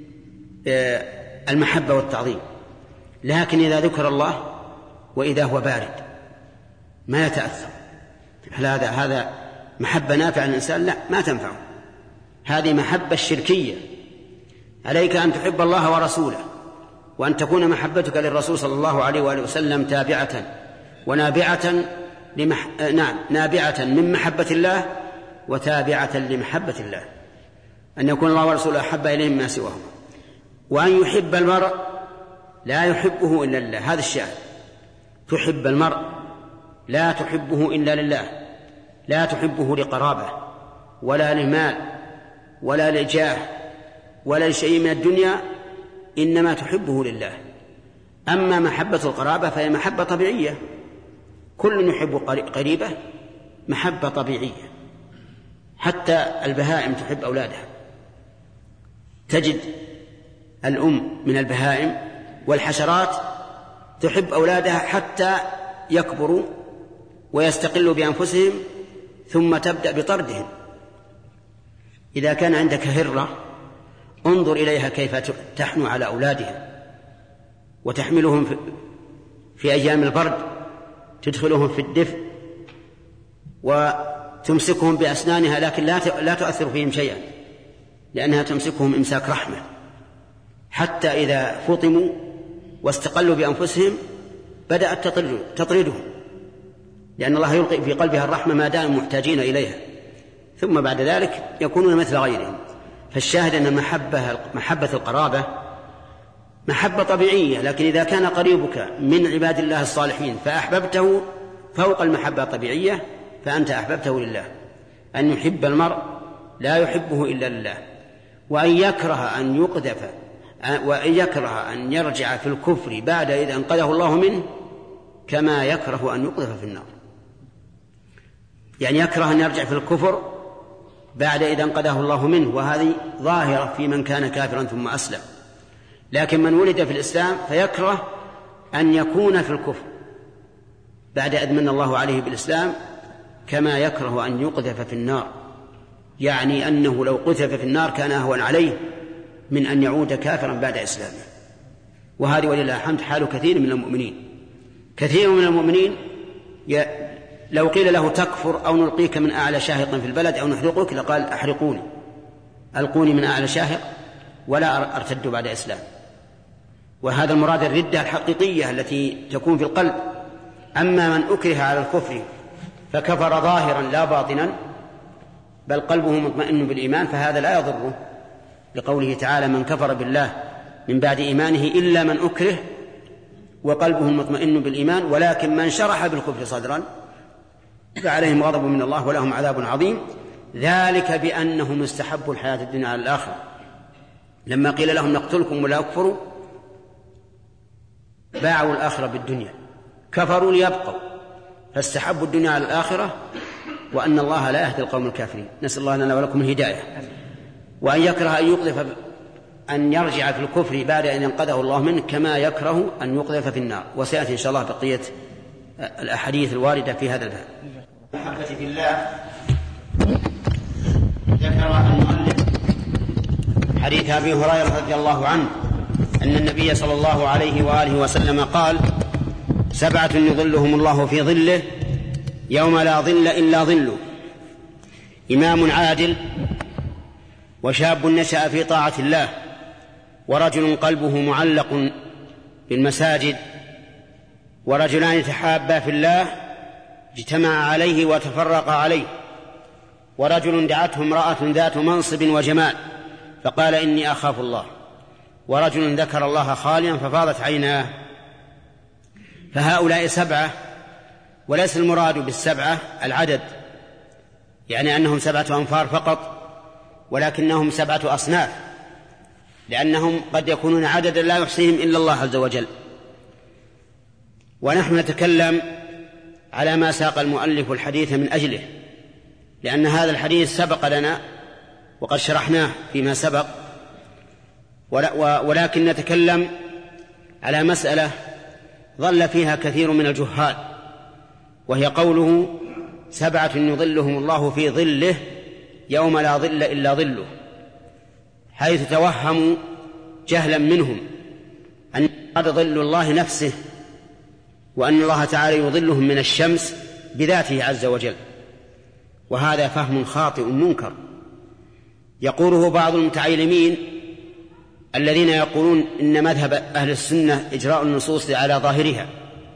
المحبة والتعظيم، لكن إذا ذكر الله وإذا هو بارد ما يتأثر. هذا هذا محبة نافعة للإنسان؟ لا، ما تنفعه. هذه محبة الشركية. عليك أن تحب الله ورسوله، وأن تكون محبتك للرسول صلى الله عليه وآله وسلم تابعة ونابعة لمح... نعم نابعة من محبة الله وتابعة لمحبة الله، أن يكون الله ورسوله أحب إليه مما سواهم. وأن يحب المرء لا يحبه إلا لله، هذا الشاهد. تحب المرء لا تحبه إلا لله، لا تحبه لقرابة ولا لمال ولا لجاه ولا لشيء من الدنيا، إنما تحبه لله. أما محبة القرابة فهي محبة طبيعية، كل يحب قريبه، محبة طبيعية. حتى البهائم تحب أولادها، تجد الأم من البهائم والحشرات تحب أولادها حتى يكبروا ويستقلوا بأنفسهم ثم تبدأ بطردهم. إذا كان عندك هرة انظر إليها كيف تحنو على أولادها وتحملهم في أيام البرد، تدخلهم في الدفء وتمسكهم بأسنانها، لكن لا تؤثر فيهم شيئا لأنها تمسكهم إمساك رحمة، حتى إذا فطموا واستقلوا بأنفسهم بدأت تطردهم، لأن الله يلقي في قلبها الرحمة ما دام محتاجين إليها، ثم بعد ذلك يكونون مثل غيرهم. فالشاهد أن المحبة محبة القرابة محبة طبيعية، لكن إذا كان قريبك من عباد الله الصالحين فأحببته فوق المحبة الطبيعية فأنت أحببته لله. أن يحب المرء لا يحبه إلا لله، وأن يكره أن يقذف وأن يكره أن يرجع في الكفر بعد إذا أنقذه الله منه كما يكره أن يقذف في النار. يعني يكره أن يرجع في الكفر بعد إذا أنقذه الله منه، وهذه ظاهرة في من كان كافرا ثم أسلم. لكن من ولد في الإسلام فيكره أن يكون في الكفر بعد إذ من الله عليه بالإسلام كما يكره أن يقذف في النار، يعني أنه لو قذف في النار كان أهون عليه من أن يعود كافرا بعد إسلامه. وهذه ولله الحمد حال كثير من المؤمنين. كثير من المؤمنين ي... لو قيل له تكفر أو نلقيك من أعلى شاهق في البلد أو نحرقك لقال أحرقوني، ألقوني من أعلى شاهق ولا أرتد بعد إسلام. وهذا المراد الردة الحقيقية التي تكون في القلب. أما من أكره على الكفر فكفر ظاهرا لا باطنا بل قلبه مطمئن بالإيمان فهذا لا يضره، لقوله تعالى من كفر بالله من بعد إيمانه إلا من أكره وقلبه مطمئن بالإيمان ولكن من شرح بالكفر صدرا فعليهم غضب من الله ولهم عذاب عظيم، ذلك بأنهم استحبوا الحياة الدنيا على الآخرة. لما قيل لهم نقتلكم ولا أكفروا باعوا الآخرة بالدنيا، كفروا ليبقوا فاستحبوا الدنيا على الآخرة، وأن الله لا يهدي القوم الكافرين. نسأل الله لنا ولكم الهداية. وأن يكره أن يقذف أن يرجع في الكفر بعد أن ينقذه الله منه كما يكره أن يقذف في النار. وسيأتي إن شاء الله بقية الأحاديث الواردة في هذا الباب. المحبة في الله ذكر المؤلف حديث أبي هريرة رضي الله عنه أن النبي صلى الله عليه وآله وسلم قال: سبعة يظلهم الله في ظله يوم لا ظل إلا ظله: إمام عادل، وشاب نشأ في طاعة الله، ورجل قلبه معلق بالمساجد، ورجلان تحابا في الله اجتمعا عليه وتفرقا عليه، ورجل دعته امرأة ذات منصب وجمال فقال: إني أخاف الله، ورجل ذكر الله خاليا ففاضت عيناه. فهؤلاء سبعة، وليس المراد بالسبعة العدد، يعني أنهم سبعة أنفار فقط، ولكنهم سبعة أصناف، لأنهم قد يكونون عددا لا يحصيهم إلا الله عز وجل. ونحن نتكلم على ما ساق المؤلف الحديث من أجله، لأن هذا الحديث سبق لنا وقد شرحناه فيما سبق، ولكن نتكلم على مسألة ظل فيها كثير من الجهال، وهي قوله: سبعة يظلهم الله في ظله يوم لا ظل إلا ظله، حيث توهموا جهلا منهم أن قد ظل الله نفسه، وأن الله تعالى يظلهم من الشمس بذاته عز وجل، وهذا فهم خاطئ منكر يقوله بعض المتعلمين الذين يقولون إن مذهب أهل السنة إجراء النصوص على ظاهرها،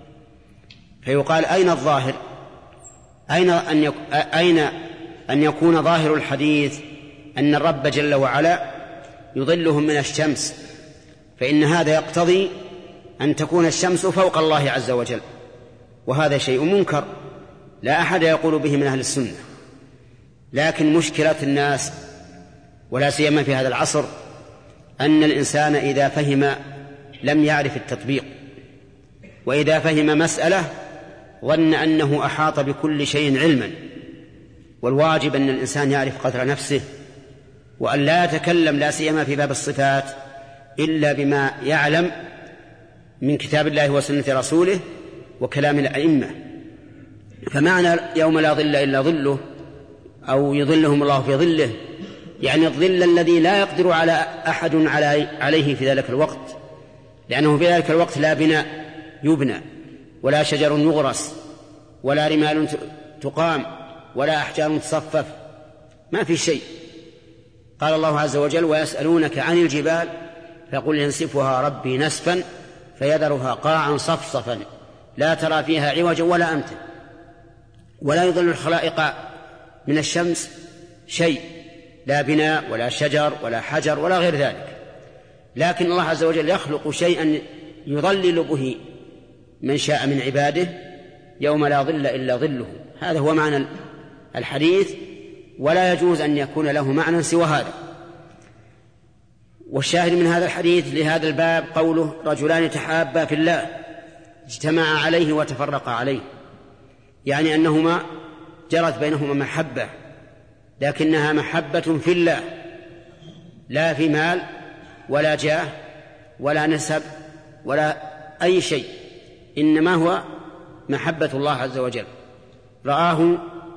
فيقال: أين الظاهر؟ أين أن, يك... أين أن يكون ظاهر الحديث أن الرب جل وعلا يظلهم من الشمس؟ فإن هذا يقتضي أن تكون الشمس فوق الله عز وجل، وهذا شيء منكر لا أحد يقول به من أهل السنة. لكن مشكلة الناس ولا سيما في هذا العصر أن الإنسان إذا فهم لم يعرف التطبيق، وإذا فهم مسألة ظن أنه أحاط بكل شيء علما، والواجب أن الإنسان يعرف قدر نفسه، وأن لا يتكلم لا سيما في باب الصفات إلا بما يعلم من كتاب الله وسنة رسوله وكلام الأئمة. فمعنى يوم لا ظل إلا ظله أو يظلهم الله في ظله يعني الظل الذي لا يقدر على أحد عليه في ذلك الوقت، لأنه في ذلك الوقت لا بناء يبنى، ولا شجر يغرس، ولا رمال تقام، ولا أحجار تصفف، ما في شيء. قال الله عز وجل: ويسألونك عن الجبال فقل ينسفها ربي نسفا فيذرها قاعا صفصفا لا ترى فيها عوجا ولا أمتا. ولا يضل الخلائق من الشمس شيء، لا بناء ولا شجر ولا حجر ولا غير ذلك، لكن الله عز وجل يخلق شيئا يظلل به من شاء من عباده يوم لا ظل إلا ظله. هذا هو معنى الحديث، ولا يجوز أن يكون له معنى سوى هذا. والشاهد من هذا الحديث لهذا الباب قوله: رجلان تحابا في الله اجتمعا عليه وتفرقا عليه، يعني أنهما جرت بينهما محبة، لكنها محبة في الله، لا في مال ولا جاه ولا نسب ولا أي شيء، إنما هو محبة الله عز وجل. رآه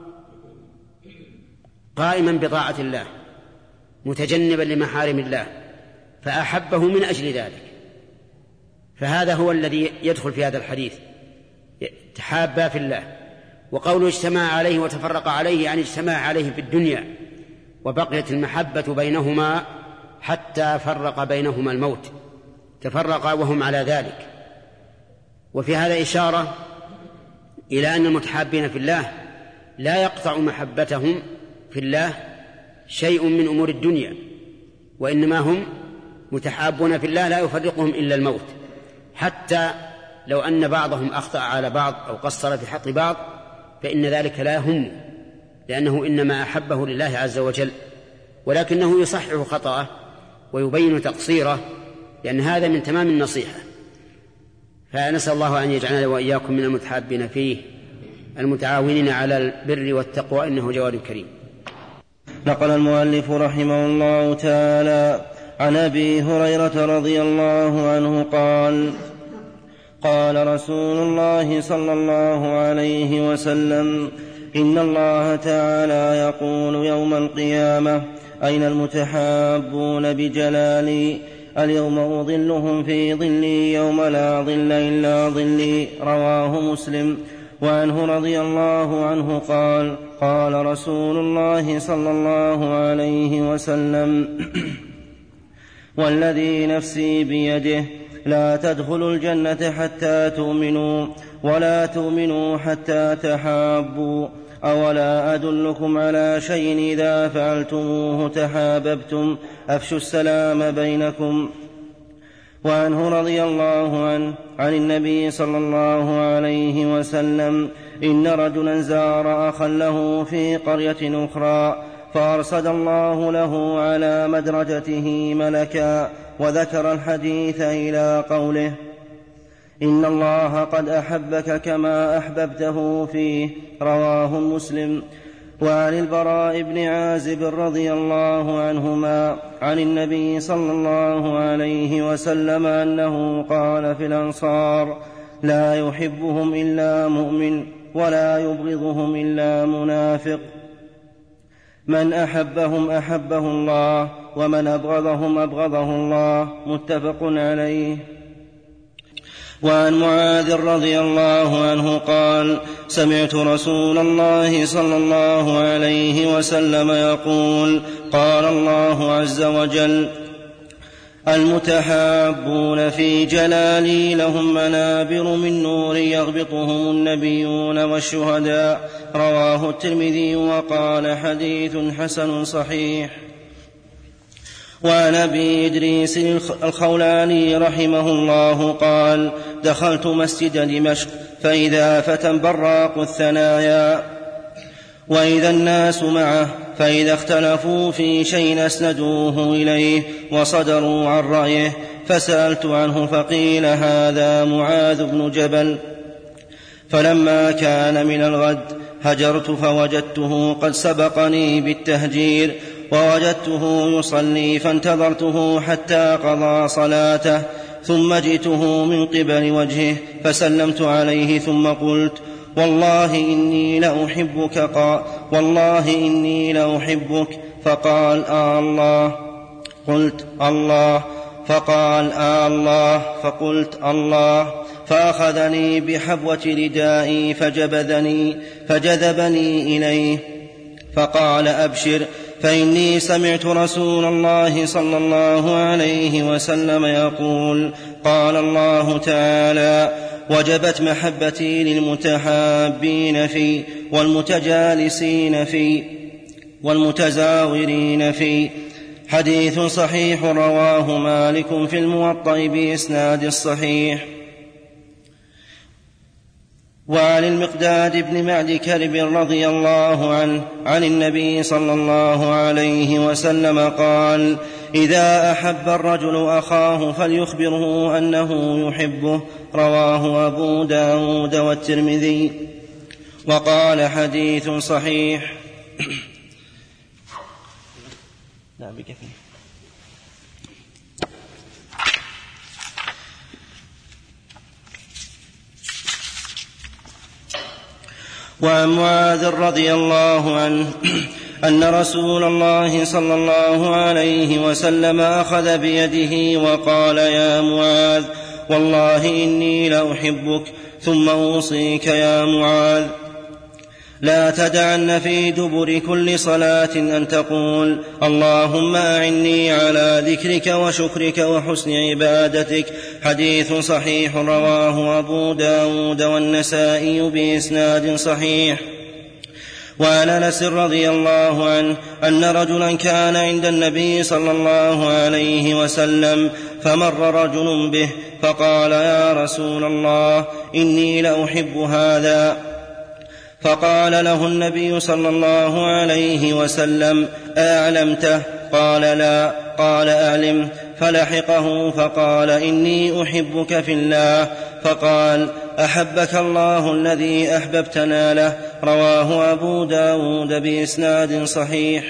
قائما بطاعة الله متجنبا لمحارم الله فأحبه من أجل ذلك، فهذا هو الذي يدخل في هذا الحديث: تحابا في الله. وقوله اجتمع عليه وتفرق عليه يعني اجتمع عليه في الدنيا، وبقيت المحبة بينهما حتى فرق بينهما الموت، تفرقا وهم على ذلك. وفي هذا إشارة إلى أن المتحابين في الله لا يقطع محبتهم في الله شيء من أمور الدنيا، وإنما هم متحابون في الله لا يفرقهم إلا الموت، حتى لو أن بعضهم أخطأ على بعض أو قصر في حق بعض فإن ذلك لا يهم، لأنه إنما أحبه لله عز وجل، ولكنه يصحح خطأه ويبين تقصيره، لأن هذا من تمام النصيحة. فنسأل الله أن يجعلنا وإياكم من المتحابين فيه المتعاونين على البر والتقوى، إنه جواد كريم. نقل المؤلف رحمه الله تعالى عن أبي هريرة رضي الله عنه قال: قال رسول الله صلى الله عليه وسلم: إن الله تعالى يقول يوم القيامة أين المتحابون بجلالي اليوم أظلهم في ظلي يوم لا ظل إلا ظلي. رواه مسلم. وعنه رضي الله عنه قال قال رسول الله صلى الله عليه وسلم والذي نفسي بيده لا تدخلوا الجنة حتى تؤمنوا ولا تؤمنوا حتى تحابوا أولا أدلكم على شيء إذا فعلتموه تحاببتم أفشوا السلام بينكم. وعنه رضي الله عنه عن النبي صلى الله عليه وسلم إن رجلا زار أخا له في قرية أخرى فأرصد الله له على مدرجته ملكا وذكر الحديث إلى قوله إن الله قد أحبك كما أحببته فيه. رواه مسلم. وعن البراء بن عازب رضي الله عنهما عن النبي صلى الله عليه وسلم أنه قال في الأنصار لا يحبهم إلا مؤمن ولا يبغضهم إلا منافق من أحبهم أحبه الله ومن أبغضهم أبغضه الله. متفق عليه. وعن معاذ رضي الله عنه قال سمعت رسول الله صلى الله عليه وسلم يقول قال الله عز وجل المتحابون في جلالي لهم منابر من نور يغبطهم النبيون والشهداء. رواه الترمذي وقال حديث حسن صحيح. وعن أبي إدريس الخولاني رحمه الله قال دخلت مسجد دمشق فإذا فتى براق الثنايا وإذا الناس معه فإذا اختلفوا في شيء أسندوه إليه وصدروا عن رأيه فسألت عنه فقيل هذا معاذ بن جبل. فلما كان من الغد هجرت فوجدته قد سبقني بالتهجير ووجدته يصلي فانتظرته حتى قضى صلاته ثم جئته من قبل وجهه فسلمت عليه ثم قلت والله إني لأحبك قال والله إني لأحبك فقال آه الله. قلت الله. فقال آه الله. فقلت الله. فأخذني بحبوة ردائي فجبذني فجذبني إليه فقال أبشر فإني سمعت رسول الله صلى الله عليه وسلم يقول قال الله تعالى وجبت محبتي للمتحابين في والمتجالسين في والمتزاورين في. حديث صحيح رواه مالك في الموطأ بإسناد الصحيح. وعن المقداد بن معد كرب رضي الله عنه عن النبي صلى الله عليه وسلم قال إذا أحب الرجل أخاه فليخبره أنه يحبه. رواه أبو داود والترمذي وقال حديث صحيح. لا بكفي. وعن معاذ رضي الله عنه أن رسول الله صلى الله عليه وسلم أخذ بيده وقال يا معاذ والله إني لأحبك ثم أوصيك يا معاذ لا تدعن في دبر كل صلاة أن تقول اللهم أعني على ذكرك وشكرك وحسن عبادتك. حديث صحيح رواه أبو داود والنسائي بإسناد صحيح. وعن أنس رضي الله عنه أن رجلا كان عند النبي صلى الله عليه وسلم فمر رجل به فقال يا رسول الله إني لأحب هذا. فقال له النبي صلى الله عليه وسلم أعلمته؟ قال لا. قال أعلم. فلحقه فقال إني أحبك في الله. فقال أحبك الله الذي أحببتنا له. رواه أبو داود بإسناد صحيح.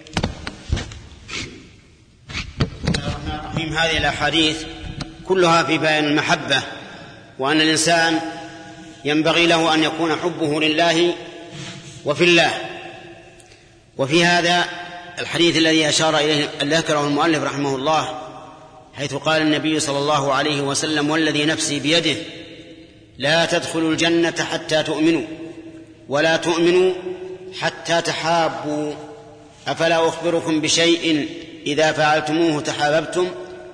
هذه الأحاديث كلها في بيان المحبة وأن الإنسان ينبغي له أن يكون حبه لله وفي الله. وفي هذا الحديث الذي أشار إليه ذكره المؤلف رحمه الله، حيث قال النبي صلى الله عليه وسلم: والذي نفسي بيده لا تدخلوا الجنة حتى تؤمنوا ولا تؤمنوا حتى تحابوا، أفلا أخبركم بشيء إذا فعلتموه تحاببتم؟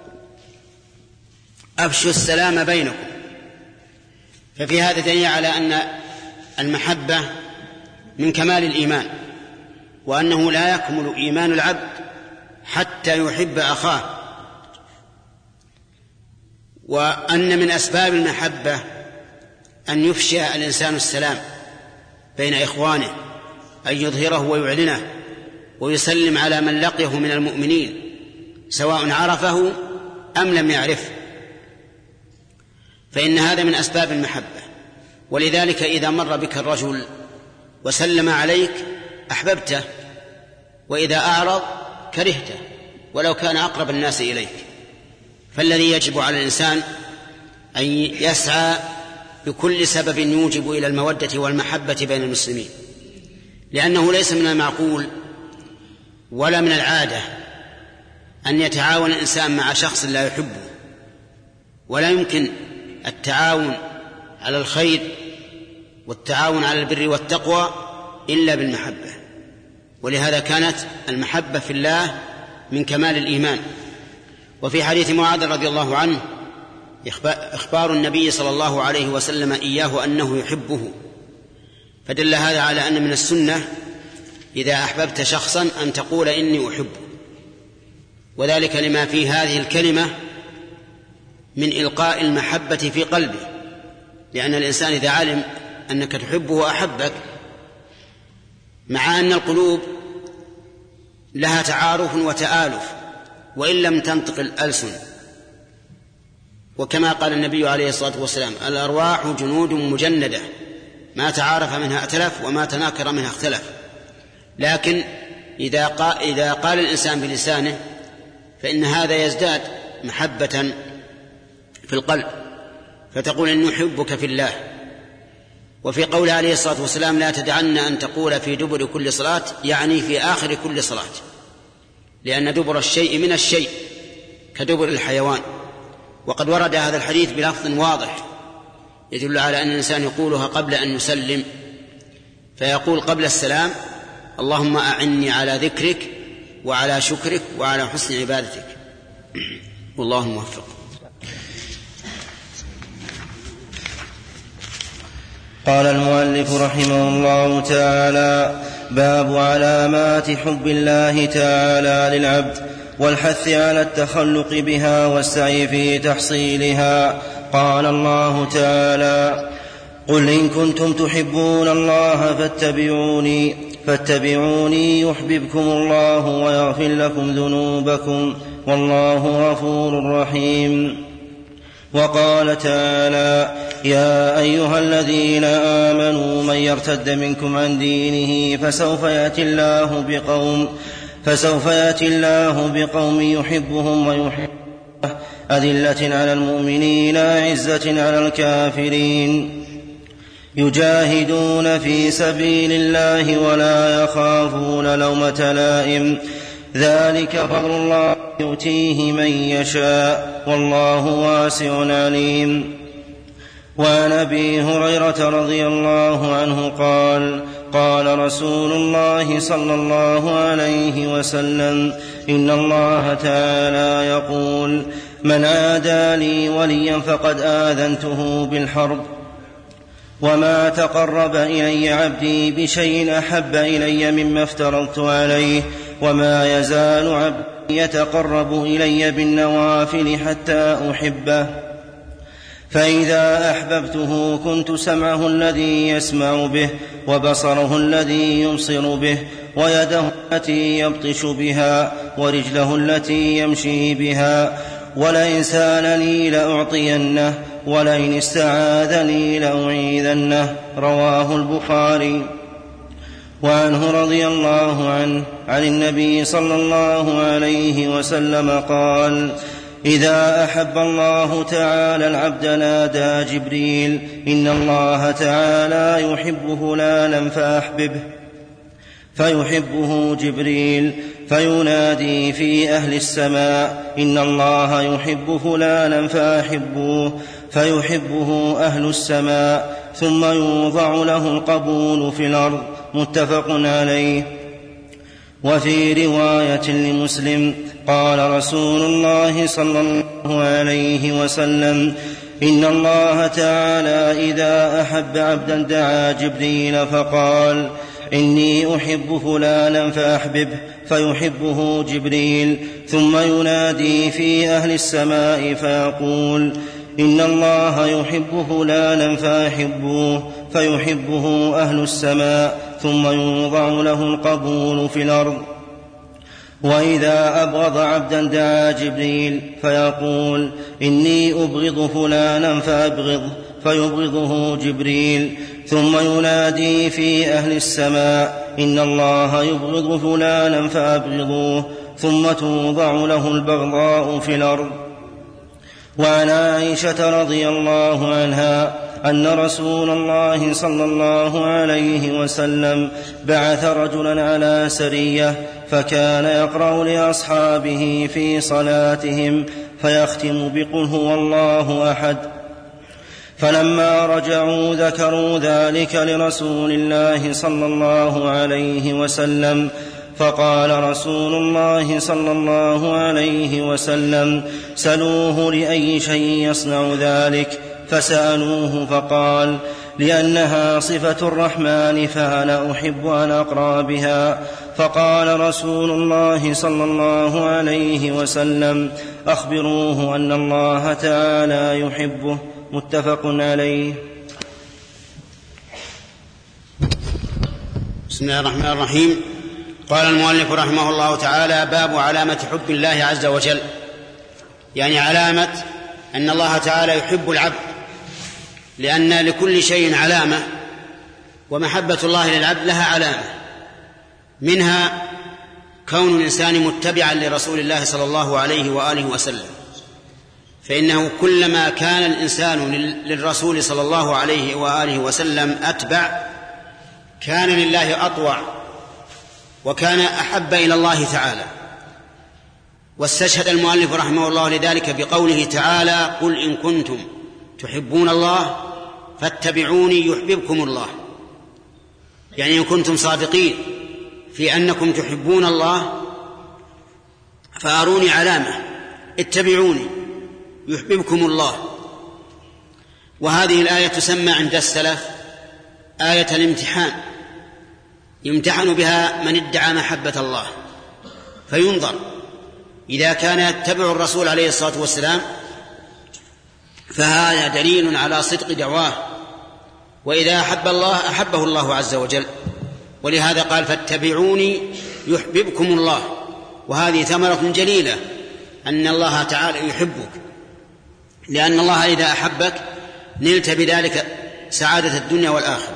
أفشوا السلام بينكم. ففي هذا دليل على أن المحبة من كمال الإيمان، وأنه لا يكمل إيمان العبد حتى يحب أخاه، وأن من أسباب المحبة أن يفشي الإنسان السلام بين إخوانه، أن يظهره ويعلنه ويسلم على من لقيه من المؤمنين سواء عرفه أم لم يعرفه، فإن هذا من أسباب المحبة. ولذلك إذا مر بك الرجل وسلم عليك أحببته، وإذا أعرض كرهته ولو كان أقرب الناس إليك. فالذي يجب على الإنسان أن يسعى بكل سبب يوجب إلى المودة والمحبة بين المسلمين، لأنه ليس من المعقول ولا من العادة أن يتعاون الإنسان مع شخص لا يحبه، ولا يمكن التعاون على الخير والتعاون على البر والتقوى إلا بالمحبة. ولهذا كانت المحبة في الله من كمال الإيمان. وفي حديث معاذ رضي الله عنه إخبار النبي صلى الله عليه وسلم إياه أنه يحبه، فدل هذا على أن من السنة إذا أحببت شخصا أن تقول إني أحبه، وذلك لما في هذه الكلمة من إلقاء المحبة في قلبه، لأن الإنسان إذا علم أنك تحبه أحبك، مع أن القلوب لها تعارف وتآلف وإن لم تنطق الألسن، وكما قال النبي عليه الصلاة والسلام: الأرواح جنود مجندة ما تعارف منها ائتلف وما تناكر منها اختلف. لكن إذا قال, إذا قال الإنسان بلسانه فإن هذا يزداد محبة في القلب، فتقول إني أحبك في الله. وفي قوله عليه الصلاة والسلام: لا تدعن أن تقول في دبر كل صلاة، يعني في آخر كل صلاة، لأن دبر الشيء من الشيء كدبر الحيوان. وقد ورد هذا الحديث بلفظ واضح يدل على أن الإنسان يقولها قبل أن يسلم، فيقول قبل السلام: اللهم أعني على ذكرك وعلى شكرك وعلى حسن عبادتك. والله الموفق. قال المؤلف رحمه الله تعالى: باب علامات حب الله تعالى للعبد والحث على التخلق بها والسعي في تحصيلها. قال الله تعالى: قل إن كنتم تحبون الله فاتبعوني فاتبعوني يحببكم الله ويغفر لكم ذنوبكم والله غفور رحيم. وقال تعالى: يا أيها الذين آمنوا من يرتد منكم عن دينه فسوف يأتي الله بقوم فسوف يأتي الله بقوم يحبهم ويحبونه أذلة على المؤمنين أعزة على الكافرين يجاهدون في سبيل الله ولا يخافون لومة لائم ذلك فضل الله يؤتيه من يشاء والله واسع عليم. وعن أبي هريرة رضي الله عنه قال: قال رسول الله صلى الله عليه وسلم: إن الله تعالى يقول: من عادى لي وليا فقد آذنته بالحرب. وما تقرب إلي عبدي بشيء أحب إلي مما افترضت عليه، وما يزال عبدي يتقرب إلي بالنوافل حتى أحبه، فإذا أحببته كنت سمعه الذي يسمع به وبصره الذي يبصر به ويده التي يبطش بها ورجله التي يمشي بها، ولئن سألني لأعطينه ولئن استعاذني لأعيذنه. رواه البخاري. وعنه رضي الله عنه عن النبي صلى الله عليه وسلم قال: إذا أحب الله تعالى العبد نادى جبريل: إن الله تعالى يحب فلانا فأحببه. فيحبه جبريل فينادي في أهل السماء إن الله يحب فلانا فأحبوه فيحبه أهل السماء ثم يوضع له القبول في الأرض. متفق عليه. وفي رواية لمسلم قال رسول الله صلى الله عليه وسلم إن الله تعالى إذا أحب عبدا دعا جبريل فقال إني أحب فلانا فأحببه فيحبه جبريل ثم ينادي في أهل السماء فيقول إن الله يحب فلانا فأحبوه فيحبه أهل السماء ثم يوضع له القبول في الأرض. وإذا أبغض عبدا دعا جبريل فيقول إني أبغض فلانا فأبغضه فيبغضه جبريل ثم ينادي في أهل السماء إن الله يبغض فلانا فأبغضوه ثم توضع له البغضاء في الأرض. وعن عائشة رضي الله عنها أن رسول الله صلى الله عليه وسلم بعث رجلا على سرية فكان يقرأ لأصحابه في صلاتهم فيختم بقل هو الله أحد. فلما رجعوا ذكروا ذلك لرسول الله صلى الله عليه وسلم فقال رسول الله صلى الله عليه وسلم سلوه لأي شيء يصنع ذلك فسألوه فقال لأنها صفة الرحمن فأنا أحب أن أقرأ بها. فقال رسول الله صلى الله عليه وسلم أخبروه أن الله تعالى يحبه. متفق عليه. بسم الله الرحمن الرحيم. قال المؤلف رحمه الله تعالى باب علامة حب الله عز وجل، يعني علامة أن الله تعالى يحب العبد، لأن لكل شيء علامة، ومحبة الله للعبد لها علامة، منها كون الإنسان متبعا لرسول الله صلى الله عليه وآله وسلم، فإنه كلما كان الإنسان للرسول صلى الله عليه وآله وسلم أتبع كان لله أطوع وكان أحب إلى الله تعالى. واستشهد المؤلف رحمه الله لذلك بقوله تعالى قل إن كنتم تحبون الله فاتبعوني يحببكم الله، يعني إن كنتم صادقين في أنكم تحبون الله فأروني علامة، اتبعوني يحببكم الله. وهذه الآية تسمى عند السلف آية الامتحان، يمتحن بها من ادعى محبة الله، فينظر إذا كان يتبع الرسول عليه الصلاة والسلام فهذا دليل على صدق دعواه، وإذا أحب الله أحبه الله عز وجل، ولهذا قال فاتبعوني يحببكم الله. وهذه ثمرة جليلة أن الله تعالى يحبك، لأن الله إذا أحبك نلت بذلك سعادة الدنيا والآخرة.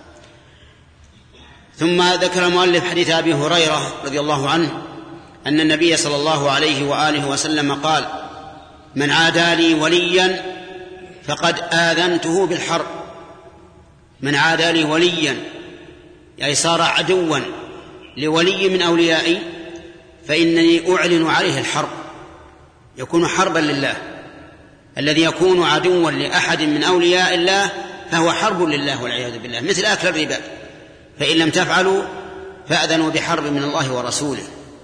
ثم ذكر المؤلف حديث أبي هريرة رضي الله عنه أن النبي صلى الله عليه وآله وسلم قال من عادى لي وليا فقد آذنته بالحرب. من عادى لي وليا يعني صار عدوا لولي من أوليائي فإنني أعلن عليه الحرب، يكون حربا لله. الذي يكون عدوا لأحد من أولياء الله فهو حرب لله والعياذ بالله، مثل أكل الربا، فإن لم تفعلوا فأذنوا بحرب من الله ورسوله.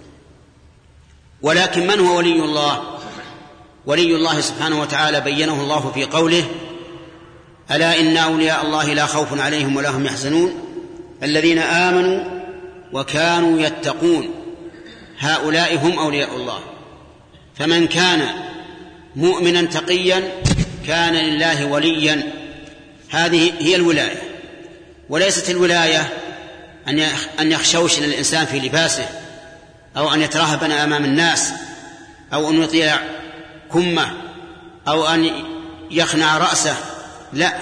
ولكن من هو ولي الله؟ ولي الله سبحانه وتعالى بينه الله في قوله ألا إن أولياء الله لا خوف عليهم ولا هم يحزنون الذين آمنوا وكانوا يتقون، هؤلاء هم أولياء الله. فمن كان مؤمنا تقيا كان لله وليا، هذه هي الولاية. وليست الولاية أن يخشوشن الإنسان في لباسه، أو أن يترهبن أمام الناس، أو أن يطيع كمه، أو أن يخنع رأسه. لا،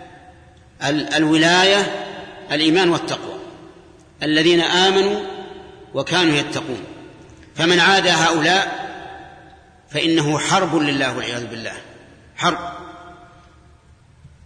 الولاية الإيمان والتقوى، الذين آمنوا وكانوا يتقون. فمن عادى هؤلاء فإنه حرب لله والعياذ بالله، حرب.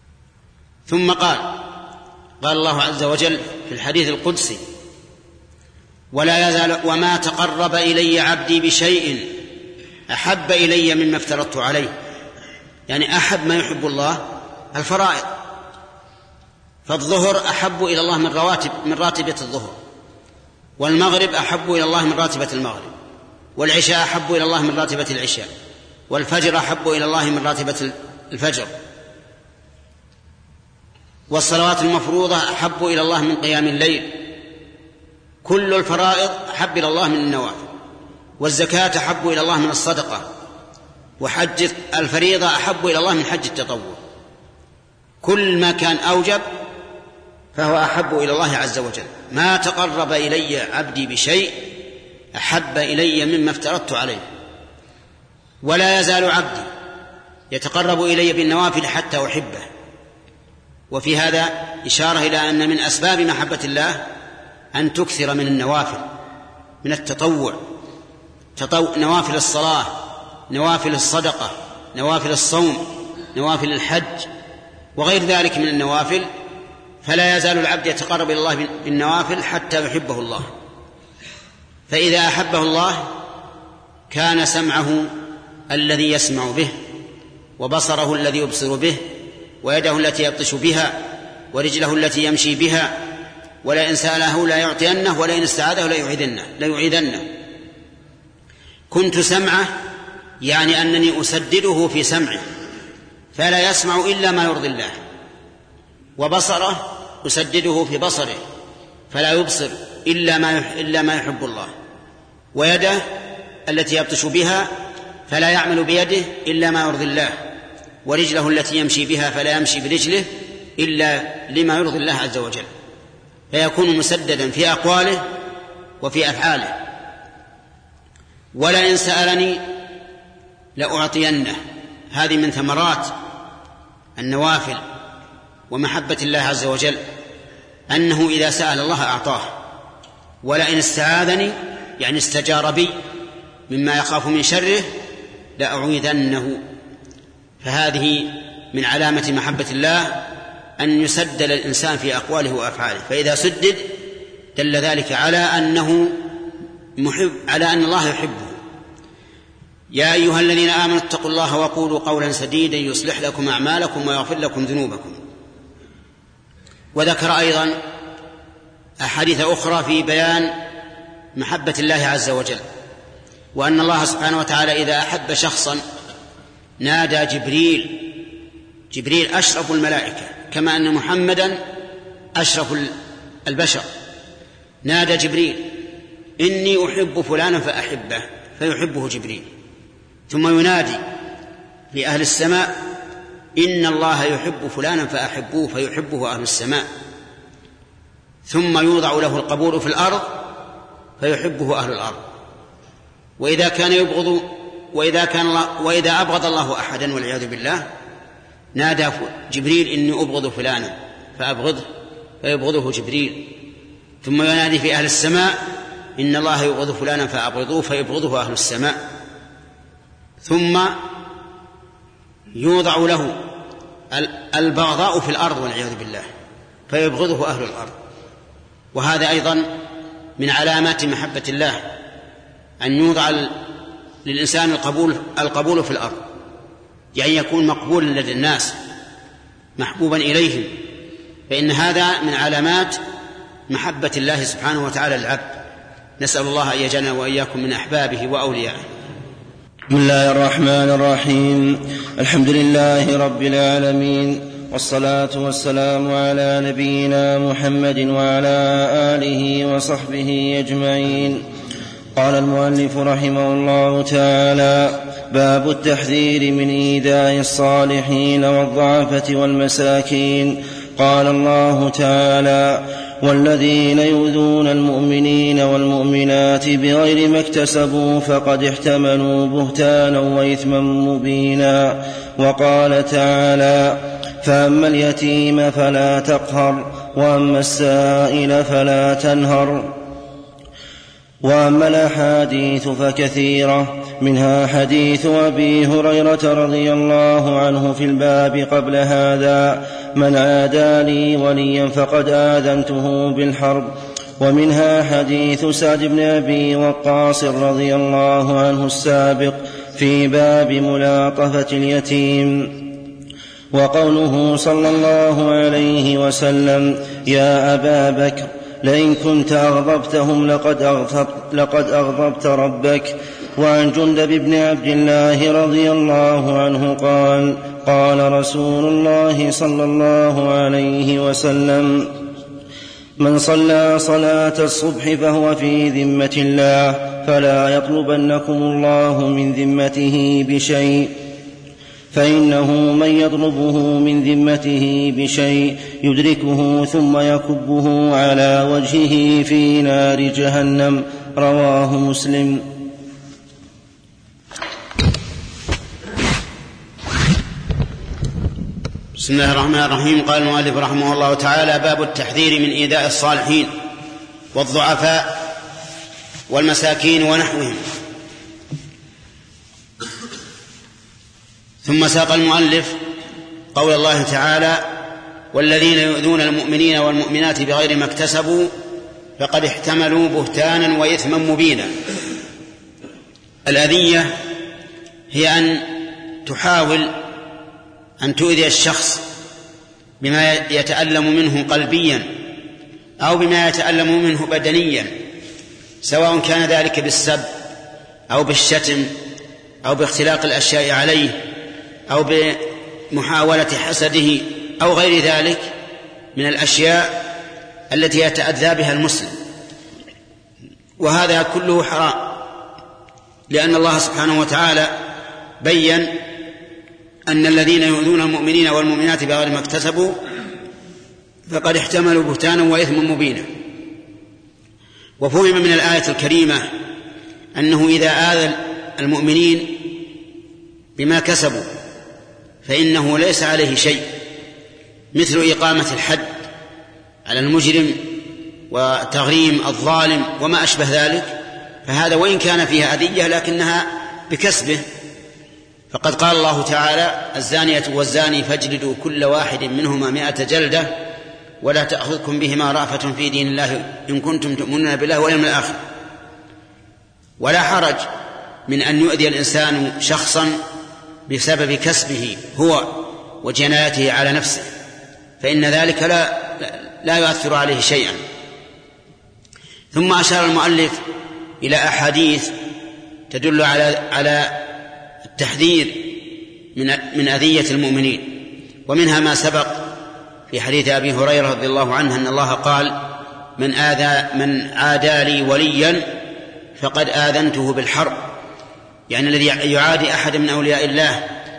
ثم قال قال الله عز وجل في الحديث القدسي ولا يزال وما تقرب إلي عبدي بشيء أحب إلي مما افترضت عليه، يعني أحب ما يحب الله الفرائض، فالظهر أحب إلى الله من رواتب من راتبة الظهر، والمغرب أحب إلى الله من راتبة المغرب، والعشاء أحب إلى الله من راتبة العشاء، والفجر أحب إلى الله من راتبة الفجر، والصلوات المفروضة أحب إلى الله من قيام الليل، كل الفرائض أحب إلى الله من النوافل، والزكاة أحب إلى الله من الصدقة، وحج الفريضة أحب إلى الله من حج التطوع. كل ما كان أوجب فهو أحب إلى الله عز وجل. ما تقرب إلي عبدي بشيء أحب إلي مما افترضت عليه. ولا يزال عبدي يتقرب إلي بالنوافل حتى أحبه. وفي هذا إشارة إلى أن من أسباب محبة الله أن تكثر من النوافل، من التطوع، نوافل الصلاة، نوافل الصدقة، نوافل الصوم، نوافل الحج وغير ذلك من النوافل. فلا يزال العبد يتقرب إلى الله بالنوافل حتى يحبه الله. فإذا أحبه الله كان سمعه الذي يسمع به، وبصره الذي يبصر به، ويده التي يبطش بها، ورجله التي يمشي بها، ولئن سأله لا يعطينه، ولئن استعاذه لا يعيذنه لا يعيذنه. كنت سمعه يعني أنني أسدده في سمعه فلا يسمع إلا ما يرضي الله، وبصره أسدده في بصره فلا يبصر إلا ما إلا ما يحب الله، ويده التي يبطش بها فلا يعمل بيده إلا ما يرضي الله، ورجله التي يمشي بها فلا يمشي برجله إلا لما يرضي الله عز وجل، فيكون مسددا في أقواله وفي أفعاله. ولئن سألني لأعطينه. هذه من ثمرات النوافل ومحبة الله عز وجل، أنه إذا سأل الله أعطاه. ولئن استعاذني يعني استجار بي مما يخاف من شره لأعوذنه. فهذه من علامة محبة الله أن يسدل الإنسان في أقواله وأفعاله، فإذا سدد دل ذلك على أنه محب، على أن الله يحبه. يا أيها الذين آمنوا اتقوا الله وقولوا قولا سديدا يصلح لكم أعمالكم ويغفر لكم ذنوبكم. وذكر أيضا أحاديث أخرى في بيان محبة الله عز وجل، وأن الله سبحانه وتعالى إذا أحب شخصا نادى جبريل. جبريل أشرف الملائكة، كما أن محمدا أشرف البشر. نادى جبريل إني أحب فلانا فأحبه، فيحبه جبريل. ثم ينادي في أهل السماء إن الله يحب فلانا فأحبوه، فيحبه أهل السماء. ثم يوضع له القبول في الأرض فيحبه أهل الأرض. وإذا كان يبغض وإذا كان الله وإذا أبغض الله أحدا والعياذ بالله نادى جبريل إني أبغض فلانا فأبغضه، فيبغضه جبريل. ثم ينادي في أهل السماء إن الله يبغض فلانا فأبغضوه، فيبغضه أهل السماء. ثم يوضع له البغضاء في الأرض والعياذ بالله، فيبغضه أهل الأرض. وهذا أيضا من علامات محبة الله، أن يوضع للإنسان القبول, القبول في الأرض، يعني يكون مقبولا لدى الناس محبوبا إليهم. فإن هذا من علامات محبة الله سبحانه وتعالى للعبد. نسأل الله أن يجعلنا وإياكم من أحبابه وأوليائه. بسم الله الرحمن الرحيم. الحمد لله رب العالمين، والصلاة والسلام على نبينا محمد وعلى آله وصحبه أجمعين. قال المؤلف رحمه الله تعالى: باب التحذير من إيذاء الصالحين والضعفة والمساكين. قال الله تعالى: والذين يؤذون المؤمنين والمؤمنات بغير ما اكتسبوا فقد احتملوا بهتانا وإثما مبينا. وقال تعالى: فأما اليتيم فلا تقهر، وأما السائل فلا تنهر. وأما الأحاديث فكثيرة، منها حديث أبي هريرة رضي الله عنه في الباب قبل هذا: من عادى لي وليا فقد آذنته بالحرب. ومنها حديث سعد بن أبي وقاص رضي الله عنه السابق في باب ملاطفة اليتيم. وقوله صلى الله عليه وسلم يا أبا بكر لئن كنت أغضبتهم لقد أغضبت, لقد أغضبت ربك. وعن جندب بن عبد الله رضي الله عنه قال قال رسول الله صلى الله عليه وسلم من صلى صلاة الصبح فهو في ذمة الله فلا يطلبنكم الله من ذمته بشيء، فإنه من يطلبه من ذمته بشيء يدركه ثم يكبه على وجهه في نار جهنم. رواه مسلم. بسم الله الرحمن الرحيم. قال المؤلف رحمه الله تعالى باب التحذير من إيذاء الصالحين والضعفاء والمساكين ونحوهم. ثم ساق المؤلف قول الله تعالى والذين يؤذون المؤمنين والمؤمنات بغير ما اكتسبوا فقد احتملوا بهتانا وإثما مبينا. الأذية هي أن تحاول أن تؤذي الشخص بما يتألم منه قلبيا أو بما يتألم منه بدنيا، سواء كان ذلك بالسب أو بالشتم أو باختلاق الأشياء عليه أو بمحاولة حسده أو غير ذلك من الأشياء التي يتأذى بها المسلم. وهذا كله حرام، لأن الله سبحانه وتعالى بيّن أن الذين يؤذون المؤمنين والمؤمنات بغير ما اكتسبوا فقد احتملوا بهتانا وإثما مبينا. وفهم من الآية الكريمة أنه إذا آذى المؤمنين بما كسبوا فإنه ليس عليه شيء، مثل إقامة الحد على المجرم وتغريم الظالم وما أشبه ذلك، فهذا وإن كان فيها أذية لكنها بكسبه. فقد قال الله تعالى الزانية والزاني فاجلدوا كل واحد منهما مائة جلدة ولا تأخذكم بهما رأفة في دين الله إن كنتم تؤمنون بالله واليوم الآخر. ولا حرج من أن يؤذي الإنسان شخصا بسبب كسبه هو وجنايته على نفسه، فإن ذلك لا, لا يؤثر عليه شيئا. ثم أشار المؤلف إلى أحاديث تدل على على التحذير من من أذية المؤمنين، ومنها ما سبق في حديث أبي هريرة رضي الله عنه أن الله قال من آذى من عادى لي وليا فقد آذنته بالحرب، يعني الذي يعادي أحد من أولياء الله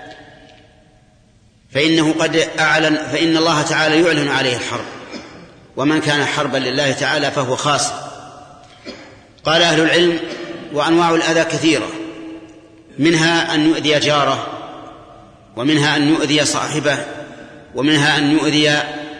فإنه قد أعلن، فإن الله تعالى يعلن عليه الحرب، ومن كان حربا لله تعالى فهو خاسر. قال أهل العلم وأنواع الأذى كثيرة، منها أن يؤذي جاره، ومنها أن يؤذي صاحبه، ومنها أن يؤذي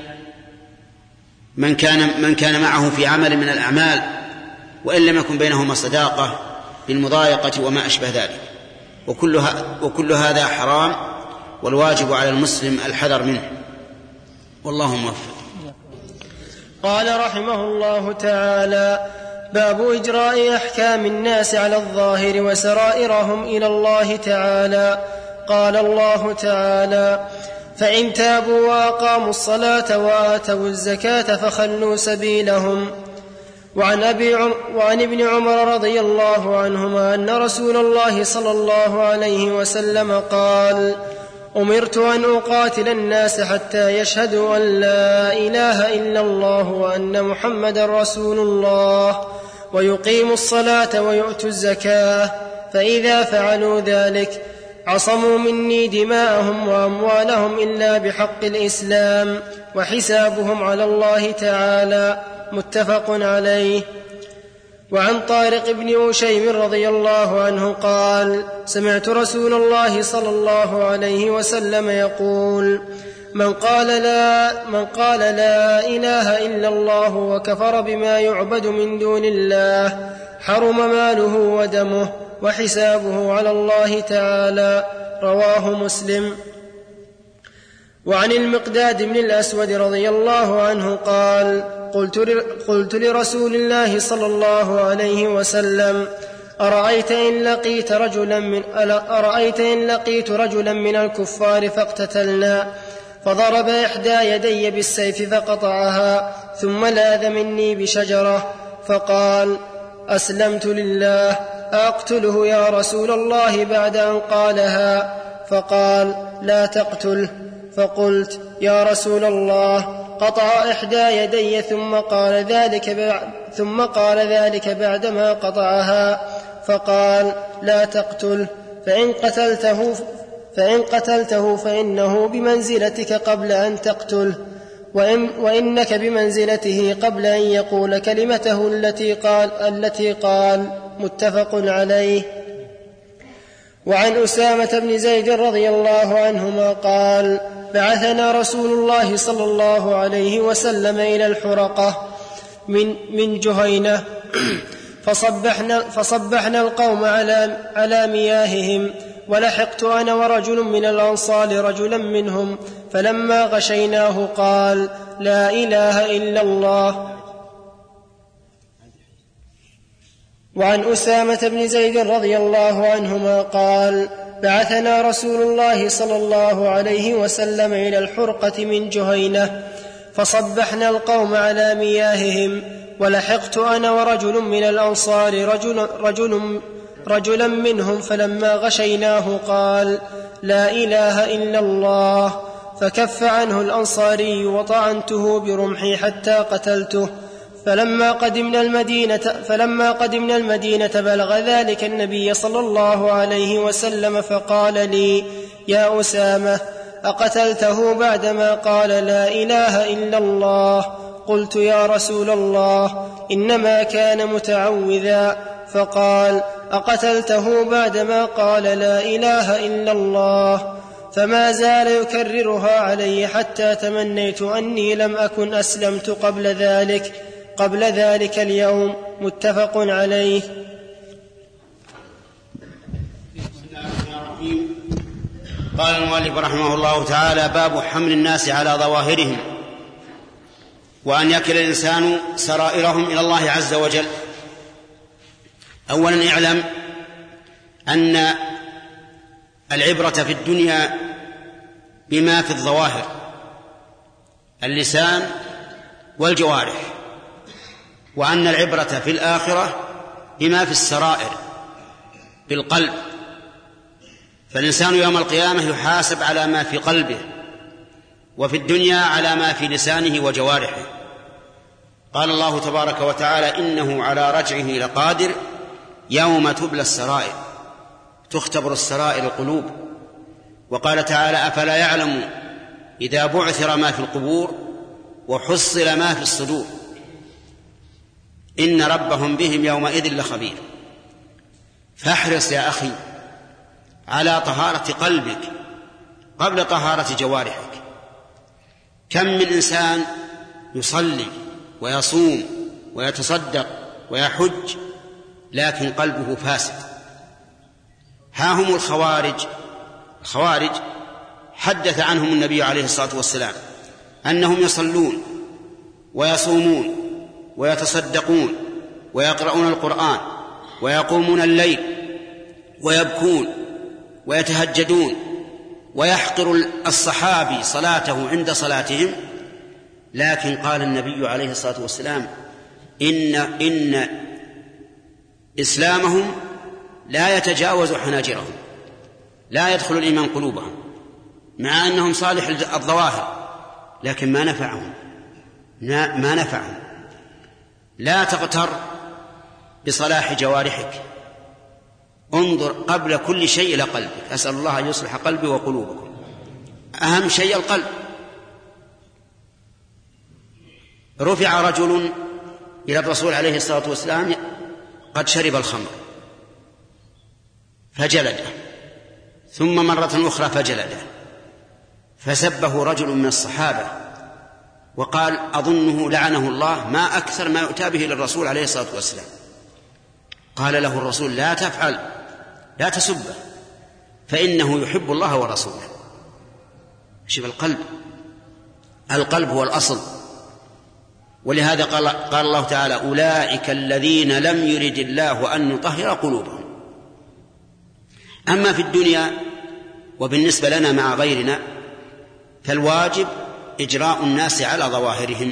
من كان, من كان معه في عمل من الأعمال وإن لم يكن بينهما صداقة بالمضايقة وما أشبه ذلك، وكل, وكل هذا حرام، والواجب على المسلم الحذر منه، والله موفق. قال رحمه الله تعالى باب إجراء أحكام الناس على الظاهر وسرائرهم إلى الله تعالى. قال الله تعالى فإن تابوا وأقاموا الصلاة وآتوا الزكاة فخلوا سبيلهم. وعن, أبي عم وعن ابن عمر رضي الله عنهما أن رسول الله صلى الله عليه وسلم قال أمرت أن أقاتل الناس حتى يشهدوا أن لا إله إلا الله وأن محمد رسول الله ويقيموا الصلاة ويؤتوا الزكاة، فإذا فعلوا ذلك عصموا مني دماءهم وأموالهم إلا بحق الإسلام وحسابهم على الله تعالى. متفق عليه. وعن طارق بن أشيم رضي الله عنه قال سمعت رسول الله صلى الله عليه وسلم يقول من قال لا, من قال لا إله إلا الله وكفر بما يعبد من دون الله حرم ماله ودمه وحسابه على الله تعالى. رواه مسلم. وعن المقداد بن الأسود رضي الله عنه قال قلت, قلت لرسول الله صلى الله عليه وسلم أرأيت إن لقيت رجلا من, أرأيت إن لقيت رجلا من الكفار فاقتتلنا فضرب إحدى يدي بالسيف فقطعها ثم لاذ مني بشجرة فقال أسلمت لله أقتله يا رسول الله بعد أن قالها؟ فقال لا تقتله. فقلت يا رسول الله قطع إحدى يدي ثم قال ذلك بعد ثم قال ذلك بعدما قطعها. فقال لا تقتله فإن قتلته فإن قتلته فإنه بمنزلتك قبل أن تقتله وإن وإنك بمنزلته قبل أن يقول كلمته التي قال التي قال متفق عليه. وعن أسامة بن زيد رضي الله عنهما قال بعثنا رسول الله صلى الله عليه وسلم إلى الحرقة من, من جهينة فصبحنا, فصبحنا القوم على, على مياههم ولحقت أنا ورجل من الأنصار رجلا منهم فلما غشيناه قال لا إله إلا الله. وعن أسامة بن زيد رضي الله عنهما قال بعثنا رسول الله صلى الله عليه وسلم إلى الحرقة من جهينة فصبحنا القوم على مياههم ولحقت أنا ورجل من الأنصار رجل, رجل, رجلا منهم فلما غشيناه قال لا إله إلا الله فكف عنه الأنصاري وطعنته برمحي حتى قتلته. فلما قدمنا المدينة, فلما قدمنا المدينة بلغ ذلك النبي صلى الله عليه وسلم فقال لي يا أسامة أقتلته بعدما قال لا إله إلا الله؟ قلت يا رسول الله إنما كان متعوذا. فقال أقتلته بعدما قال لا إله إلا الله؟ فما زال يكررها علي حتى تمنيت أني لم أكن أسلمت قبل ذلك قبل ذلك اليوم. متفق عليه. قال المؤلف رحمه الله تعالى باب حمل الناس على ظواهرهم وأن يكل الإنسان سرائرهم إلى الله عز وجل. أولا اعلم أن العبرة في الدنيا بما في الظواهر اللسان والجوارح، وأن العبرة في الآخرة بما في السرائر بالقلب. فالإنسان يوم القيامة يحاسب على ما في قلبه، وفي الدنيا على ما في لسانه وجوارحه. قال الله تبارك وتعالى إنه على رجعه لقادر يوم تبلى السرائر، تختبر السرائر القلوب. وقال تعالى أفلا يعلم إذا بعثر ما في القبور وحصل ما في الصدور إن ربهم بهم يومئذ لخبير. فاحرص يا أخي على طهارة قلبك قبل طهارة جوارحك. كم من إنسان يصلي ويصوم ويتصدق ويحج لكن قلبه فاسد. ها هم الخوارج. الخوارج حدث عنهم النبي عليه الصلاة والسلام أنهم يصلون ويصومون ويتصدقون ويقرؤون القرآن ويقومون الليل ويبكون ويتهجدون، ويحقر الصحابي صلاته عند صلاتهم، لكن قال النبي عليه الصلاة والسلام إن, إن إسلامهم لا يتجاوز حناجرهم، لا يدخل الإيمان قلوبهم، مع أنهم صالح الظواهر لكن ما نفعهم ما نفعهم. لا تغتر بصلاح جوارحك، انظر قبل كل شيء إلى قلبك. أسأل الله أن يصلح قلبي وقلوبكم. أهم شيء القلب. رفع رجل إلى الرسول عليه الصلاة والسلام قد شرب الخمر فجلده، ثم مرة أخرى فجلده، فسبه رجل من الصحابة وقال أظنه لعنه الله ما أكثر ما يؤتى به للرسول عليه الصلاة والسلام. قال له الرسول لا تفعل، لا تسبه، فإنه يحب الله ورسوله. شوف القلب، القلب هو الأصل، ولهذا قال, قال الله تعالى أولئك الذين لم يرد الله أن يطهر قلوبهم. أما في الدنيا وبالنسبة لنا مع غيرنا فالواجب إجراء الناس على ظواهرهم،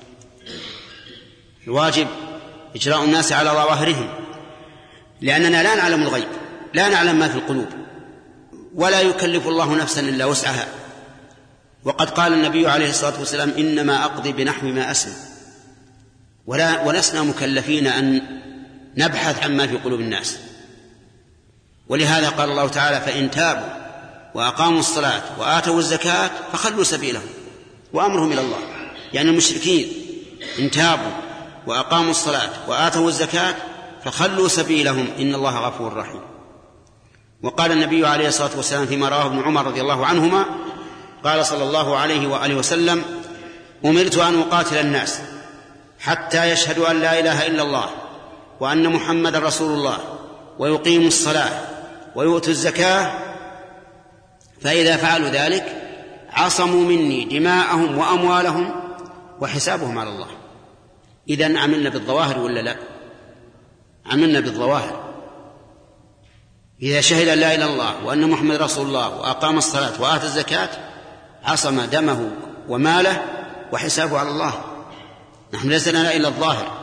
الواجب إجراء الناس على ظواهرهم، لأننا لا نعلم الغيب، لا نعلم ما في القلوب، ولا يكلف الله نفسا إلا وسعها. وقد قال النبي عليه الصلاة والسلام إنما أقضي بنحو ما أسمع، ولا ولسنا مكلفين أن نبحث عما في قلوب الناس. ولهذا قال الله تعالى فإن تابوا وأقاموا الصلاة وآتوا الزكاة فخلوا سبيلهم وأمرهم إلى الله. يعني المشركين إن تابوا وأقاموا الصلاة وآتوا الزكاة فخلوا سبيلهم إن الله غفور رحيم. وقال النبي عليه الصلاة والسلام فيما رواه ابن عمر رضي الله عنهما قال صلى الله عليه وآله وسلم أمرت أن أقاتل الناس حتى يشهدوا أن لا إله إلا الله وأن محمد رسول الله ويقيموا الصلاة ويؤتوا الزكاة، فإذا فعلوا ذلك عصموا مني دماءهم وأموالهم وحسابهم على الله. إذن عملنا بالظواهر ولا لا؟ عملنا بالظواهر. إذا شهد أن لا إله إلا الله وأن محمد رسول الله وأقام الصلاة وآتى الزكاة عصم دمه وماله وحسابه على الله. نحن ليس لنا إلا الظاهر.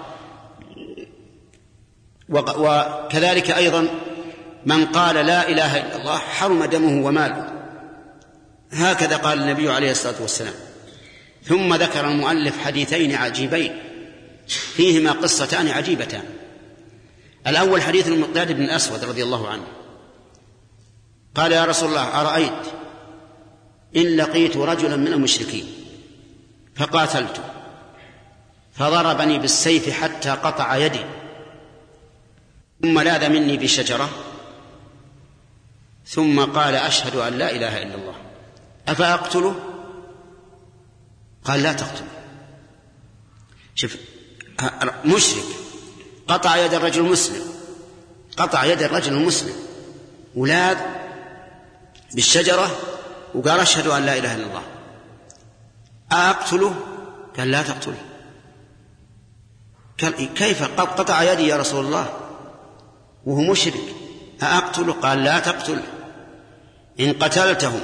وكذلك أيضا من قال لا إله إلا الله حرم دمه وماله، هكذا قال النبي عليه الصلاة والسلام. ثم ذكر المؤلف حديثين عجيبين فيهما قصتان عجيبتان. الأول حديث المقداد بن الأسود رضي الله عنه قال يا رسول الله أرأيت إن لقيت رجلا من المشركين فقاتلته فضربني بالسيف حتى قطع يدي ثم لاذ مني بشجرة ثم قال أشهد أن لا إله إلا الله أفأقتله؟ قال لا تقتله. شوف مشرك قطع يد الرجل المسلم، قطع يد الرجل المسلم ولاذ بالشجرة وقال أشهد أن لا إله إلا الله أقتله؟ قال لا تقتله. كيف قد قطع يدي يا رسول الله وهو مشرك أقتله؟ قال لا تقتله، إن قتلته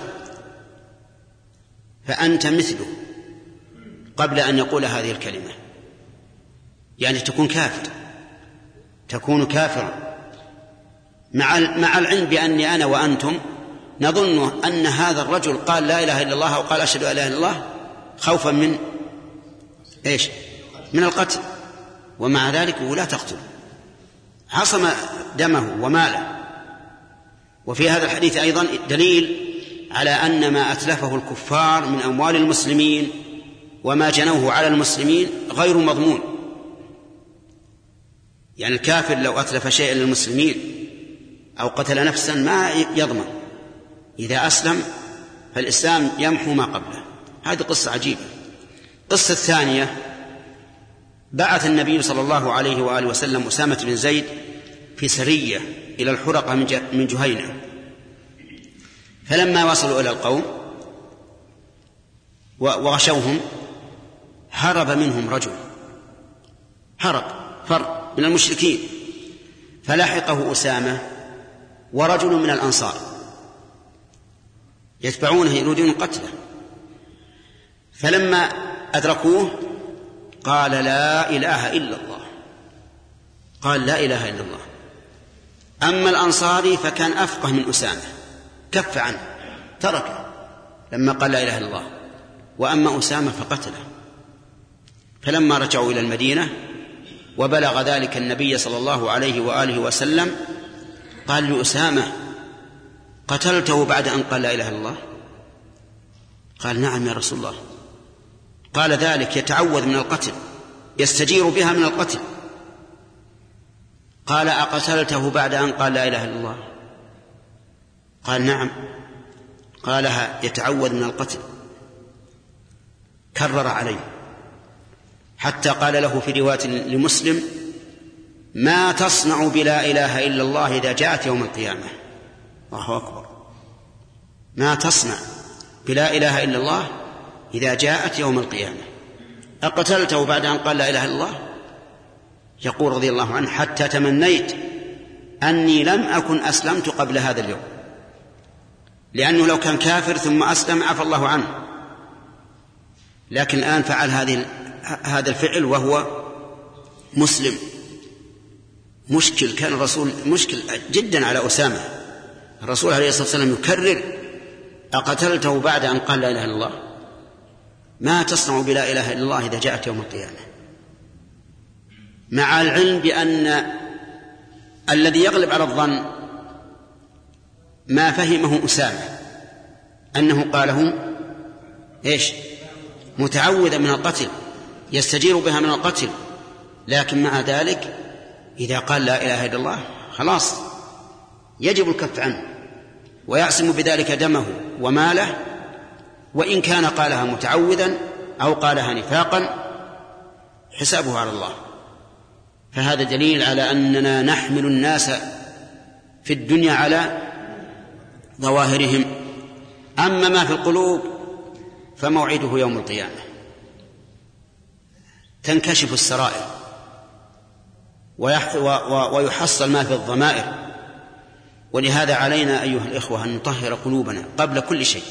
فأنت مثله قبل أن يقول هذه الكلمة، يعني تكون كافر، تكون كافرا مع مع العلم بأني أنا وأنتم نظن أن هذا الرجل قال لا إله إلا الله وقال أشهد أن لا إله إلا الله خوفا من إيش؟ من القتل، ومع ذلك ولا تقتل، عصم دمه وماله. وفي هذا الحديث أيضا دليل على أن ما أتلفه الكفار من أموال المسلمين وما جنوه على المسلمين غير مضمون. يعني الكافر لو أتلف شيئا للمسلمين أو قتل نفسا ما يضمن، إذا أسلم فالإسلام يمحو ما قبله. هذه قصة عجيبة. قصة الثانية بعث النبي صلى الله عليه وآله وسلم أسامة بن زيد في سرية إلى الحرقة من جهينة، فلما وصلوا إلى القوم وغشوهم هرب منهم رجل، هرب فر من المشركين، فلحقه أسامة ورجل من الأنصار يتبعونه يريدون قتله، فلما أدركوه قال لا إله إلا الله، قال لا إله إلا الله. أما الأنصاري فكان أفقه من أسامة، كف عنه تركه لما قال لا إله إلا الله، وأما أسامة فقتله. فلما رجعوا إلى المدينة وبلغ ذلك النبي صلى الله عليه وآله وسلم قال لأسامة قتلته بعد أن قال لا إله إلا الله؟ قال نعم يا رسول الله. قال ذلك يتعوذ من القتل، يستجير بها من القتل. قال أقتلته بعد أن قال لا إله إلا الله؟ قال نعم. قالها يتعوذ من القتل، كرر عليه حتى قال له في رواية لمسلم ما تصنع بلا إله إلا الله إذا جاءت يوم القيامة؟ الله أكبر. ما تصنع بلا إله إلا الله إذا جاءت يوم القيامة؟ أقتلته بعد أن قال لا إله إلا الله؟ يقول رضي الله عنه حتى تمنيت أني لم أكن أسلمت قبل هذا اليوم، لأنه لو كان كافر ثم أسلم عفى الله عنه، لكن الآن فعل هذه هذا الفعل وهو مسلم. مشكل كان الرسول مشكل جدا على أسامة. الرسول عليه الصلاة والسلام يكرر أقتلته بعد أن قال لا إله إلا الله؟ ما تصنع بلا إله إلا الله إذا جاءت يوم القيامة؟ مع العلم بأن الذي يغلب على الظن ما فهمه أسامة أنه قاله إيش؟ متعوذا من القتل، يستجير بها من القتل، لكن مع ذلك إذا قال لا إله إلا الله خلاص يجب الكف عنه ويعصم بذلك دمه وماله، وإن كان قالها متعوذا أو قالها نفاقا حسابه على الله. فهذا دليل على أننا نحمل الناس في الدنيا على ظواهرهم، أما ما في القلوب فموعده يوم القيامة، تنكشف السرائر ويحصل ما في الضمائر. ولهذا علينا أيها الإخوة أن نطهر قلوبنا قبل كل شيء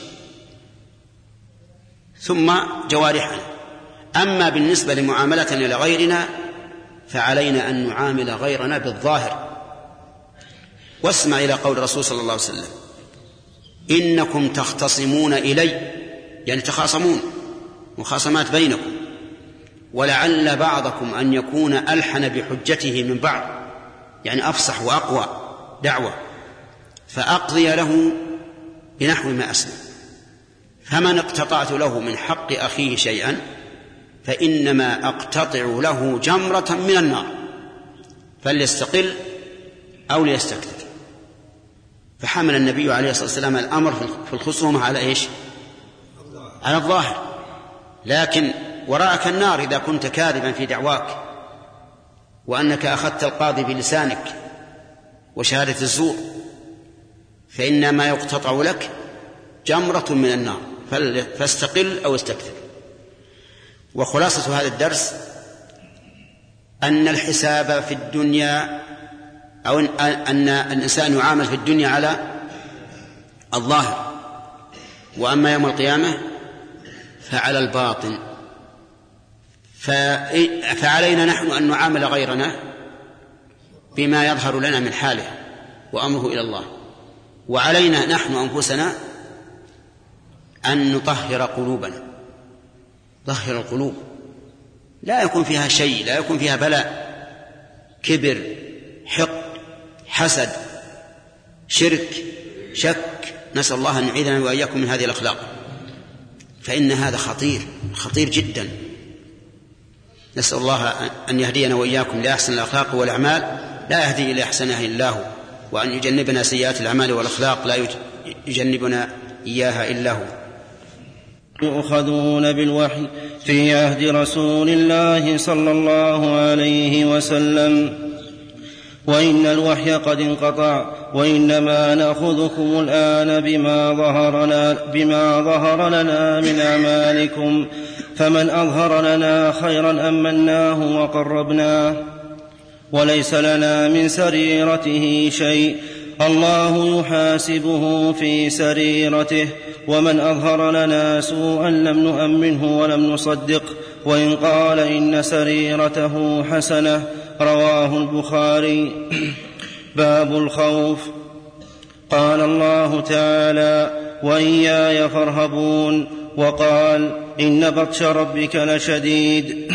ثم جوارحنا. أما بالنسبة لمعاملتنا لغيرنا فعلينا أن نعامل غيرنا بالظاهر. واسمع إلى قول الرسول صلى الله عليه وسلم: إنكم تختصمون إلي، يعني تخاصمون مخاصمات بينكم، ولعل بعضكم أن يكون ألحن بحجته من بعض، يعني أفصح وأقوى دعوة، فأقضي له بنحو ما أسلم. فمن اقتطعت له من حق أخيه شيئا فإنما أقتطع له جمرة من النار، فليستقل أو ليستكثر. فحمل النبي عليه الصلاة والسلام الأمر في الخصومة على إيش؟ على الظاهر، لكن وراءك النار إذا كنت كاذبا في دعواك وأنك أخذت القاضي بلسانك وشهادة الزور، فإنما يقتطع لك جمرة من النار، فاستقل أو استكثر. وخلاصة هذا الدرس أن الحساب في الدنيا أو أن الإنسان يعامل في الدنيا على الظاهر، وأما يوم القيامة فعلى الباطن. فعلينا نحن أن نعامل غيرنا بما يظهر لنا من حاله وأمره إلى الله، وعلينا نحن أنفسنا أن نطهر قلوبنا. طهر القلوب، لا يكون فيها شيء، لا يكون فيها بلاء، كبر، حقد، حسد، شرك، شك. نسأل الله أن يعيذنا وإياكم من هذه الأخلاق، فإن هذا خطير خطير جدا. نسأل الله أن يهدينا وإياكم لأحسن الأخلاق والأعمال، لا يهدي إلى أحسنها إلا هو، وأن يجنبنا سيئات الأعمال والأخلاق لا يجنبنا إياها إلا هو. يؤخذون بالوحي في عهد رسول الله صلى الله عليه وسلم، وإن الوحي قد انقطع، وإنما نأخذكم الآن بما ظهر لنا, بما ظهر لنا من أعمالكم، فمن أظهر لنا خيرا أمناه وقربناه، وليس لنا من سريرته شيء، الله يحاسبه في سريرته، ومن أظهر لنا سوءا لم نؤمنه ولم نصدق، وإن قال إن سريرته حسنة. رواه البخاري. باب الخوف. قال الله تعالى: وإياي فارهبون، وقال: إن بطش ربك لشديد.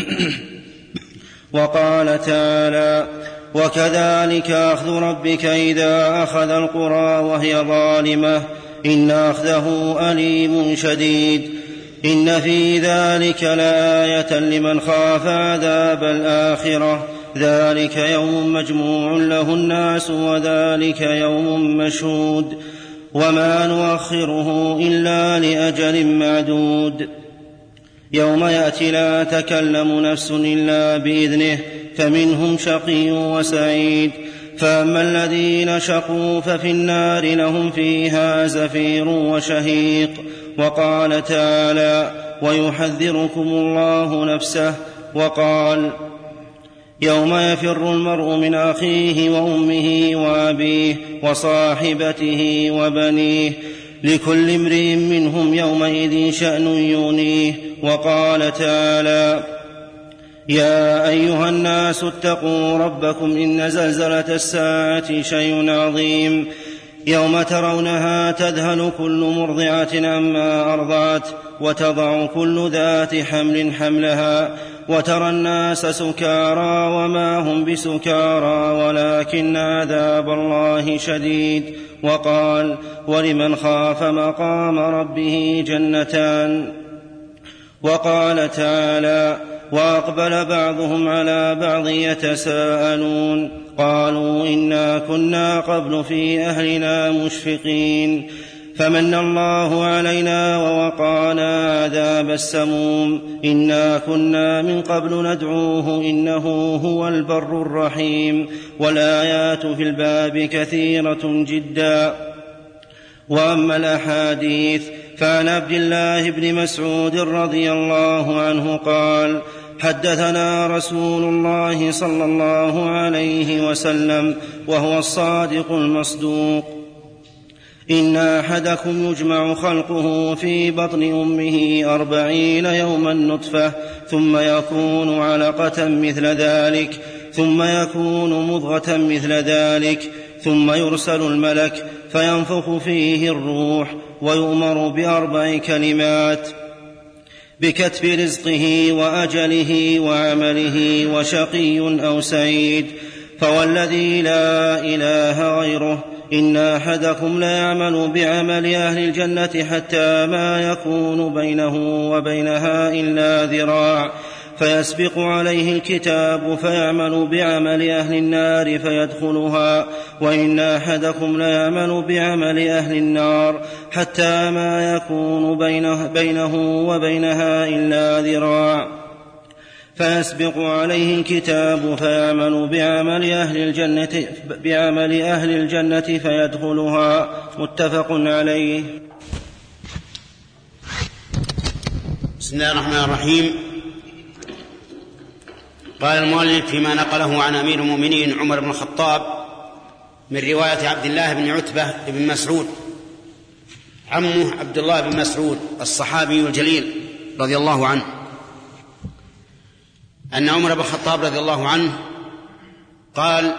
وقال تعالى: وكذلك أخذ ربك إذا أخذ القرى وهي ظالمة إن أخذه أليم شديد. إن في ذلك لآية لمن خاف عذاب الآخرة، ذلك يوم مجموع له الناس وذلك يوم مشهود، وما نؤخره إلا لأجل معدود. يوم يأتي لا تكلم نفس إلا بإذنه، فمنهم شقي وسعيد. فأما الذين شقوا ففي النار لهم فيها زفير وشهيق. وقال تعالى: ويحذركم الله نفسه. وقال: يوم يفر المرء من أخيه وأمه وأبيه وصاحبته وبنيه لكل امرئ منهم يومئذ شأن يغنيه. وقال تعالى: يا أيها الناس اتقوا ربكم إن زلزلة الساعة شيء عظيم يوم ترونها تذهل كل مرضعة عما أرضعت وتضع كل ذات حمل حملها وترى الناس سكارى وما هم بسكارى ولكن عذاب الله شديد. وقال: ولمن خاف مقام ربه جنتان. وقال تعالى: وأقبل بعضهم على بعض يتساءلون قالوا إنا كنا قبل في أهلنا مشفقين فمن الله علينا ووقانا عذاب السموم إنا كنا من قبل ندعوه إنه هو البر الرحيم. والآيات في الباب كثيرة جدا. وأما الأحاديث فعن عبد الله بن مسعود رضي الله عنه قال: حدثنا رسول الله صلى الله عليه وسلم وهو الصادق المصدوق: إن أحدكم يجمع خلقه في بطن أمه أربعين يوما نطفة ثم يكون علقة مثل ذلك ثم يكون مضغة مثل ذلك ثم يرسل الملك فينفخ فيه الروح ويؤمر بأربع كلمات: بكتب رزقه وأجله وعمله وشقي أو سعيد. فوالذي لا إله غيره إن أحدكم ليعمل بعمل أهل الجنة حتى ما يكون بينه وبينها إلا ذراع فيسبق عليه الكتاب فيعمل بعمل أهل النار فيدخلها، وإن أحدكم ليعمل بعمل أهل النار حتى ما يكون بينه, بينه وبينها إلا ذراع فيسبق عليه الكتاب فيعمل بعمل أهل الجنة, بعمل أهل الجنة فيدخلها. متفق عليه. بسم الله الرحمن الرحيم. قال المؤلف فيما نقله عن أمير المؤمنين عمر بن الخطاب من رواية عبد الله بن عتبة بن مسعود عمه عبد الله بن مسعود الصحابي الجليل رضي الله عنه أن عمر بن الخطاب رضي الله عنه قال: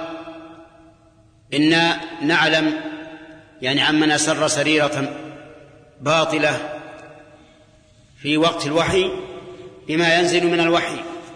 إنا نعلم يعني عمن أسر سريرة باطلة في وقت الوحي بما ينزل من الوحي،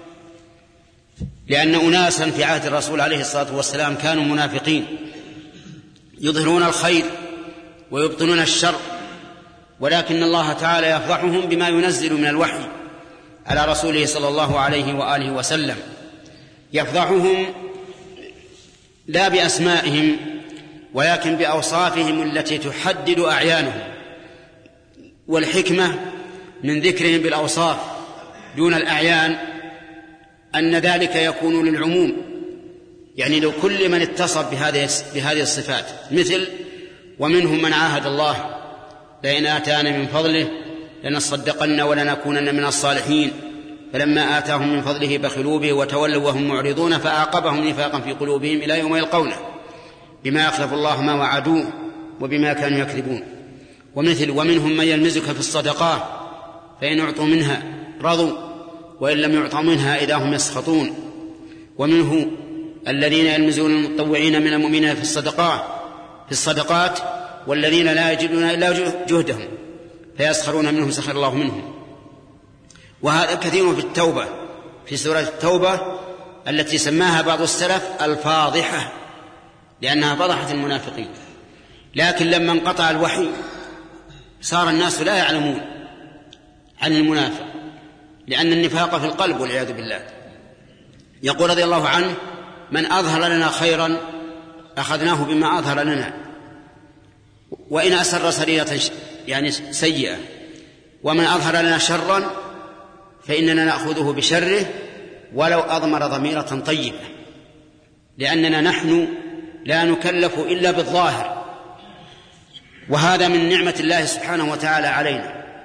لأن أناسا في عهد الرسول عليه الصلاة والسلام كانوا منافقين يظهرون الخير ويبطنون الشر، ولكن الله تعالى يفضحهم بما ينزل من الوحي على رسوله صلى الله عليه وآله وسلم. يفضحهم لا بأسمائهم ولكن بأوصافهم التي تحدد أعيانهم، والحكمة من ذكرهم بالأوصاف دون الأعيان أن ذلك يكون للعموم، يعني لو كل من اتصف بهذه الصفات، مثل: ومنهم من عاهد الله لئن آتانا من فضله لنصدقن ولنكونن من الصالحين فلما آتاهم من فضله بخلوا به وتولوا وهم معرضون فأعقبهم نفاقا في قلوبهم إلى يوم يلقونه بما يخلف الله ما وعدوه وبما كانوا يكذبون. ومثل: ومنهم من يلمزك في الصدقات فإن أعطوا منها رضوا وإن لم يعطوا منها إذا هم يسخطون. ومنه الذين يلمزون المتطوعين من المؤمنين في الصدقات في الصدقات والذين لا يجدون إلا جهدهم فيسخرون منهم سخر الله منهم. وهذا كثير في التوبة، في سورة التوبة التي سماها بعض السلف الفاضحة لأنها فضحت المنافقين. لكن لما انقطع الوحي صار الناس لا يعلمون عن المنافق، لأن النفاق في القلب والعياذ بالله. يقول رضي الله عنه: من أظهر لنا خيرا أخذناه بما أظهر لنا، وإن أسر سريرة يعني سيئة، ومن أظهر لنا شرا فإننا نأخذه بشره ولو أضمر ضميرة طيبة، لأننا نحن لا نكلف إلا بالظاهر، وهذا من نعمة الله سبحانه وتعالى علينا،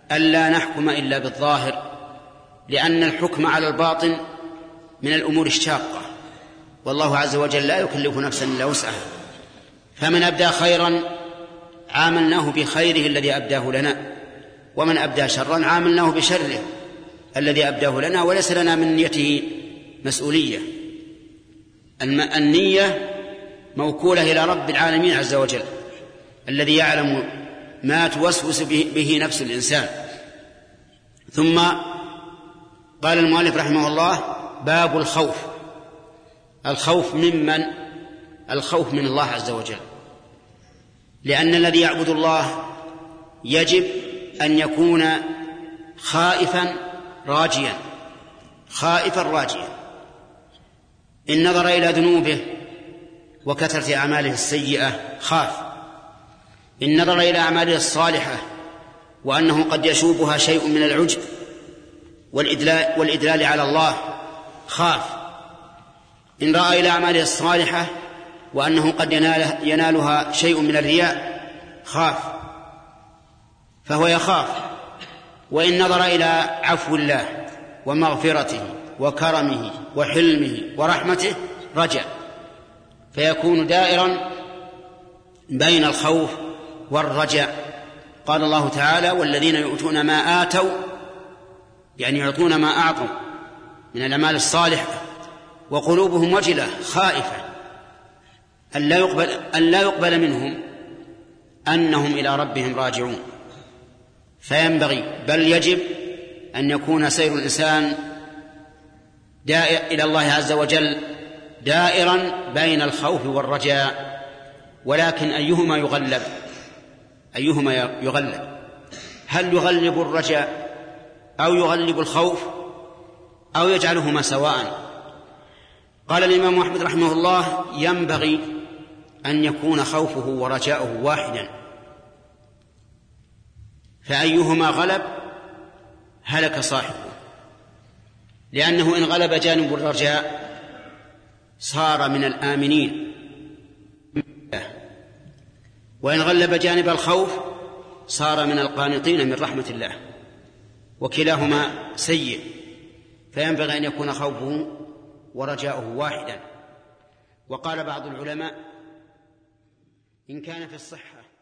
ألا نحكم إلا بالظاهر، لأن الحكم على الباطن من الأمور الشاقة، والله عز وجل لا يكلف نفسا إلا وسعها، فمن أبدى خيرا عاملناه بخيره الذي أبداه لنا، ومن أبدى شرا عاملناه بشره الذي أبداه لنا، وليس لنا من نيته مسؤولية. النية موكولة إلى رب العالمين عز وجل الذي يعلم ما توسوس به نفس الإنسان. ثم قال المؤلف رحمه الله: باب الخوف. الخوف ممن؟ الخوف من الله عز وجل، لأن الذي يعبد الله يجب أن يكون خائفا راجيا، خائفا راجيا. إن نظر إلى ذنوبه وكثرة أعماله السيئة خاف، إن نظر إلى أعماله الصالحة وأنه قد يشوبها شيء من العجب والإدلال, والإدلال على الله خاف، إن رأى إلى أعماله الصالحة وأنه قد ينالها شيء من الرياء خاف، فهو يخاف. وإن نظر إلى عفو الله ومغفرته وكرمه وحلمه ورحمته رجع، فيكون دائرا بين الخوف والرجاء. قال الله تعالى: والذين يؤتون ما آتوا، يعني يعطون ما أعطوا من الأعمال الصالحة وقلوبهم وجلة خائفة أن لا يقبل, أن لا يقبل منهم أنهم إلى ربهم راجعون. فينبغي بل يجب أن يكون سير الإنسان دائر إلى الله عز وجل دائرا بين الخوف والرجاء، ولكن أيهما يغلب؟ أيهما يغلب؟ هل يغلب الرجاء أو يغلب الخوف أو يجعلهما سواء؟ قال الإمام أحمد رحمه الله: ينبغي أن يكون خوفه ورجاؤه واحدا، فأيهما غلب هلك صاحبه، لأنه إن غلب جانب الرجاء صار من الآمنين، وإن غلب جانب الخوف صار من القانطين من رحمة الله، وكلاهما سيء. فينبغي أن يكون خوفه ورجاؤه واحدا. وقال بعض العلماء: إن كان في الصحة